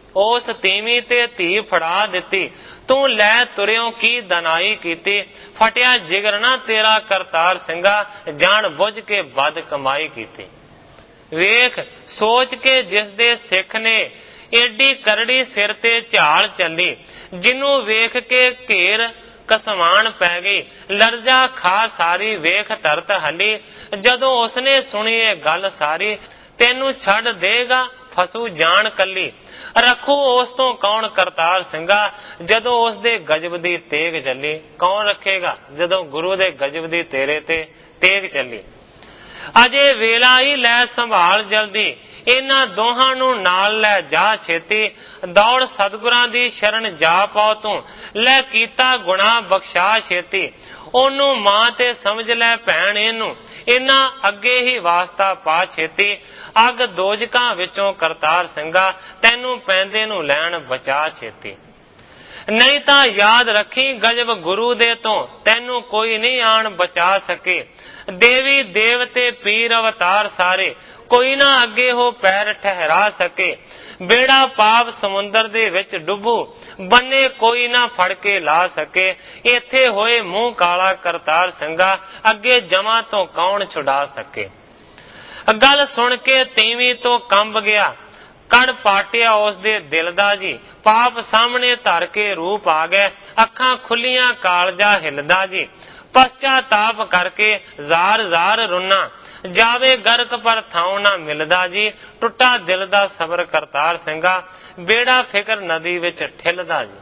ਉਸ ਤੀਵੀਂ ਤੇ ਧੀ ਫੜਾ ਦਿੱਤੀ, ਤੂੰ ਲੈ ਤੁਰਿਓ ਕੀ ਦਨਾਈ ਕੀਤੀ। ਫਟਿਆ ਜਿਗਰ ਨਾ ਤੇਰਾ ਕਰਤਾਰ ਸਿੰਘਾ, ਜਾਣ ਬੁੱਝ ਕੇ ਬਦ ਕਮਾਈ ਕੀਤੀ। ਵੇਖ ਸੋਚ ਕੇ ਜਿਸ ਦੇ ਸਿੱਖ ਨੇ ਏਡੀ ਕਰੜੀ ਸਿਰ ਤੇ ਝਾਲ ਚੱਲੀ, ਜਿਹਨੂੰ ਵੇਖ ਕੇ ਘੇਰ ਕਸਮਾਨ ਪੈ ਗਈ, ਲਰਜ਼ਾ ਖਾ ਸਾਰੀ ਵੇਖ ਧਰਤ ਹਲੀ। ਜਦੋਂ ਉਸਨੇ ਸੁਣੀ ਇਹ ਗੱਲ ਸਾਰੀ, ਤੈਨੂੰ ਛੱਡ ਦੇਗਾ ਫਸੂ ਜਾਣ ਕੱਲੀ। ਰੱਖੂ ਉਸ ਤੋਂ ਕੌਣ ਕਰਤਾਰ ਸਿੰਘਾ, ਜਦੋਂ ਉਸ ਦੇ ਗਜਬ ਦੀ ਤੇਗ ਚੱਲੀ। ਕੌਣ ਰੱਖੇਗਾ ਜਦੋਂ ਗੁਰੂ ਦੇ ਗਜਬ ਦੀ ਤੇਰੇ ਤੇ ਤੇਗ ਚੱਲੀ। ਅਜੇ ਵੇਲਾ ਹੀ ਲੈ ਸੰਭਾਲ ਜਲਦੀ, ਇਹਨਾਂ ਦੋਹਾਂ ਨੂੰ ਨਾਲ ਲੈ ਜਾ ਛੇਤੀ। ਦੌੜ ਸਤਿਗੁਰਾਂ ਦੀ ਸ਼ਰਨ ਜਾ ਪਾਓ ਤੂੰ, ਲੈ ਕੀਤਾ ਗੁਨਾਹ ਬਖਸ਼ਾ ਛੇਤੀ। ਉਹਨੂੰ ਮਾਂ ਤੇ ਸਮਝ ਲੈ ਭੈਣ ਇਹਨੂੰ, ਇਹਨਾਂ ਅੱਗੇ ਹੀ ਵਾਸਤਾ ਪਾ ਛੇਤੀ। ਅੱਗ ਦੋਜਕਾਂ ਵਿੱਚੋਂ ਕਰਤਾਰ ਸਿੰਘਾ, ਤੈਨੂੰ ਪੈਂਦੇ ਨੂੰ ਲੈਣ ਬਚਾ ਛੇਤੀ। ਨਹੀਂ ਤਾਂ ਯਾਦ ਰੱਖੀ ਗਜਬ ਗੁਰੂ ਦੇ ਤੋਂ, ਤੈਨੂੰ ਕੋਈ ਨਹੀਂ ਆਣ ਬਚਾ ਸਕੇ। ਦੇਵੀ ਦੇਵਤੇ ਪੀਰ ਅਵਤਾਰ ਸਾਰੇ, ਕੋਈ ਨਾ ਅੱਗੇ ਹੋ ਪੈਰ ਠਹਿਰਾ ਸਕੇ। ਬੇੜਾ ਪਾਪ ਸਮੁੰਦਰ ਦੇ ਵਿੱਚ ਡੁੱਬੂ, ਬੰਨੇ ਕੋਈ ਨਾ ਫੜ ਕੇ ਲਾ ਸਕੇ। ਇੱਥੇ ਹੋਏ ਮੂੰਹ ਕਾਲਾ ਕਰਤਾਰ ਸਿੰਘਾ, ਅੱਗੇ ਜਮਾਂ ਤੋਂ ਕੌਣ ਛੁਡਾ ਸਕੇ। ਗੱਲ ਸੁਣ ਕੇ ਤੀਵੀਂ ਤੋਂ ਕੰਬ ਗਿਆ, ਕੜ ਪਾਟਿਆ ਉਸ ਦੇ ਦਿਲ ਦਾ ਜੀ। ਪਾਪ ਸਾਹਮਣੇ ਧਰ ਕੇ ਰੂਪ ਆ ਗਏ, ਅੱਖਾਂ ਖੁੱਲੀਆਂ ਕਾਲਜਾ ਹਿਲਦਾ ਜੀ। ਪਛਤਾਪ ਕਰਕੇ ਜ਼ਾਰ ਜ਼ਾਰ ਰੁਨਾ, ਜਾਵੇ ਗਰਕ ਪਰ ਥਾਂ ਨਾ ਮਿਲਦਾ ਜੀ। ਟੁੱਟਾ ਦਿਲ ਦਾ ਸਬਰ ਕਰਤਾਰ ਸਿੰਘਾ, ਬੇੜਾ ਫਿਕਰ ਨਦੀ ਵਿੱਚ ਠਿਲਦਾ ਜੀ।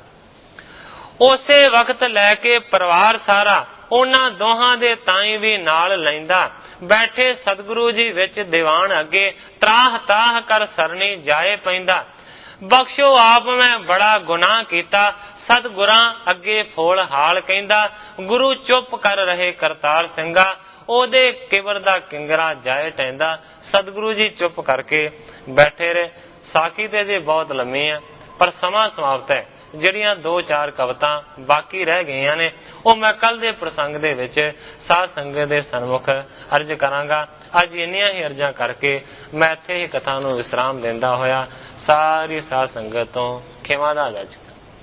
ਉਸੇ ਵਕਤ ਲੈ ਕੇ ਪਰਿਵਾਰ ਸਾਰਾ, ਉਹਨਾਂ ਦੋਹਾਂ ਦੇ ਤਾਈ ਵੀ ਨਾਲ ਲੈਂਦਾ। ਬੈਠੇ ਸਤਿਗੁਰੂ ਜੀ ਵਿੱਚ ਦੀਵਾਨ ਅੱਗੇ, ਤਰਾਹ ਤਾਹ ਕਰ ਸਰਨੀ ਜਾਏ ਪੈਂਦਾ। ਬਖਸ਼ੋ ਆਪ ਮੈਂ ਬੜਾ ਗੁਨਾਹ ਕੀਤਾ, ਸਤਿਗੁਰਾਂ ਅੱਗੇ ਫੋਲ ਹਾਲ ਕਹਿੰਦਾ। ਗੁਰੂ ਚੁੱਪ ਕਰ ਰਹੇ ਕਰਤਾਰ ਸਿੰਘਾ, ਉਹਦੇ ਕਿਬਰ ਦਾ ਕਿੰਗਰਾ ਜਾਏ ਟੈਂਦਾ। ਸਤਿਗੁਰੂ ਜੀ ਚੁੱਪ ਕਰਕੇ ਬੈਠੇ ਰਹੇ। ਸਾਖੀ ਤੇ ਜੇ ਬਹੁਤ ਲੰਮੀ ਆ, ਪਰ ਸਮਾਂ ਸਮਾਪਤ ਹੈ। ਜਿਹੜੀਆਂ ਦੋ ਚਾਰ ਕਵਿਤਾਂ ਬਾਕੀ ਰਹਿ ਗਈਆਂ ਨੇ, ਉਹ ਮੈਂ ਕੱਲ ਦੇ ਪ੍ਰਸੰਗ ਦੇ ਵਿੱਚ ਸਾਧ ਸੰਗਤ ਦੇ ਸਨਮੁਖ ਅਰਜ ਕਰਾਂਗਾ। ਅੱਜ ਇੰਨੀਆਂ ਹੀ ਅਰਜ਼ਾਂ ਕਰਕੇ ਮੈਂ ਇੱਥੇ ਹੀ ਕਥਾ ਨੂੰ ਵਿਸਰਾਮ ਦਿੰਦਾ ਹੋਇਆ ਸਾਰੀ ਸਾਧ ਸੰਗਤ ਤੋਂ ਖਿਮਾ ਦਾ ਅਰਜ।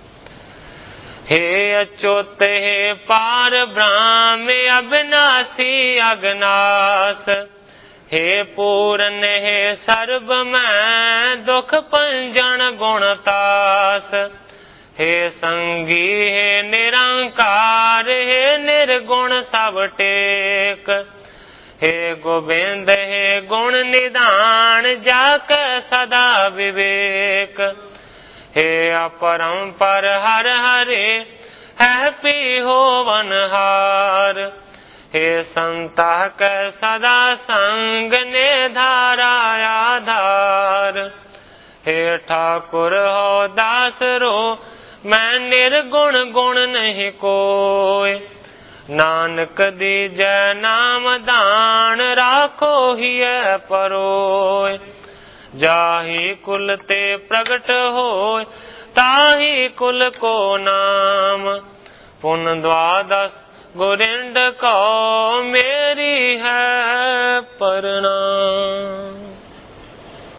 हे अच्युत हे पार ब्रह्म अविनाशी अगनास, हे पूरन हे सर्ब मैं दुख पंजन गुणतास। हे संगी हे निरंकार, हे निर्गुण सब टेक। हे गोविंद हे गुण निधान, जाक सदा विवेक। हे अपरंपर हर हरे, है पी हो वनहार। हे संता कै सदा संग ने धारा आधार। हे ठाकुर हो दास रो, मैं निर्गुण गुण नहीं कोय। नानक दीजै नाम दान, राखो हिय परोय। जाहि कुल ते प्रगट होय, ताहि कुल को नाम। पुन द्वादश गुरिंड को, मेरी है प्रणाम।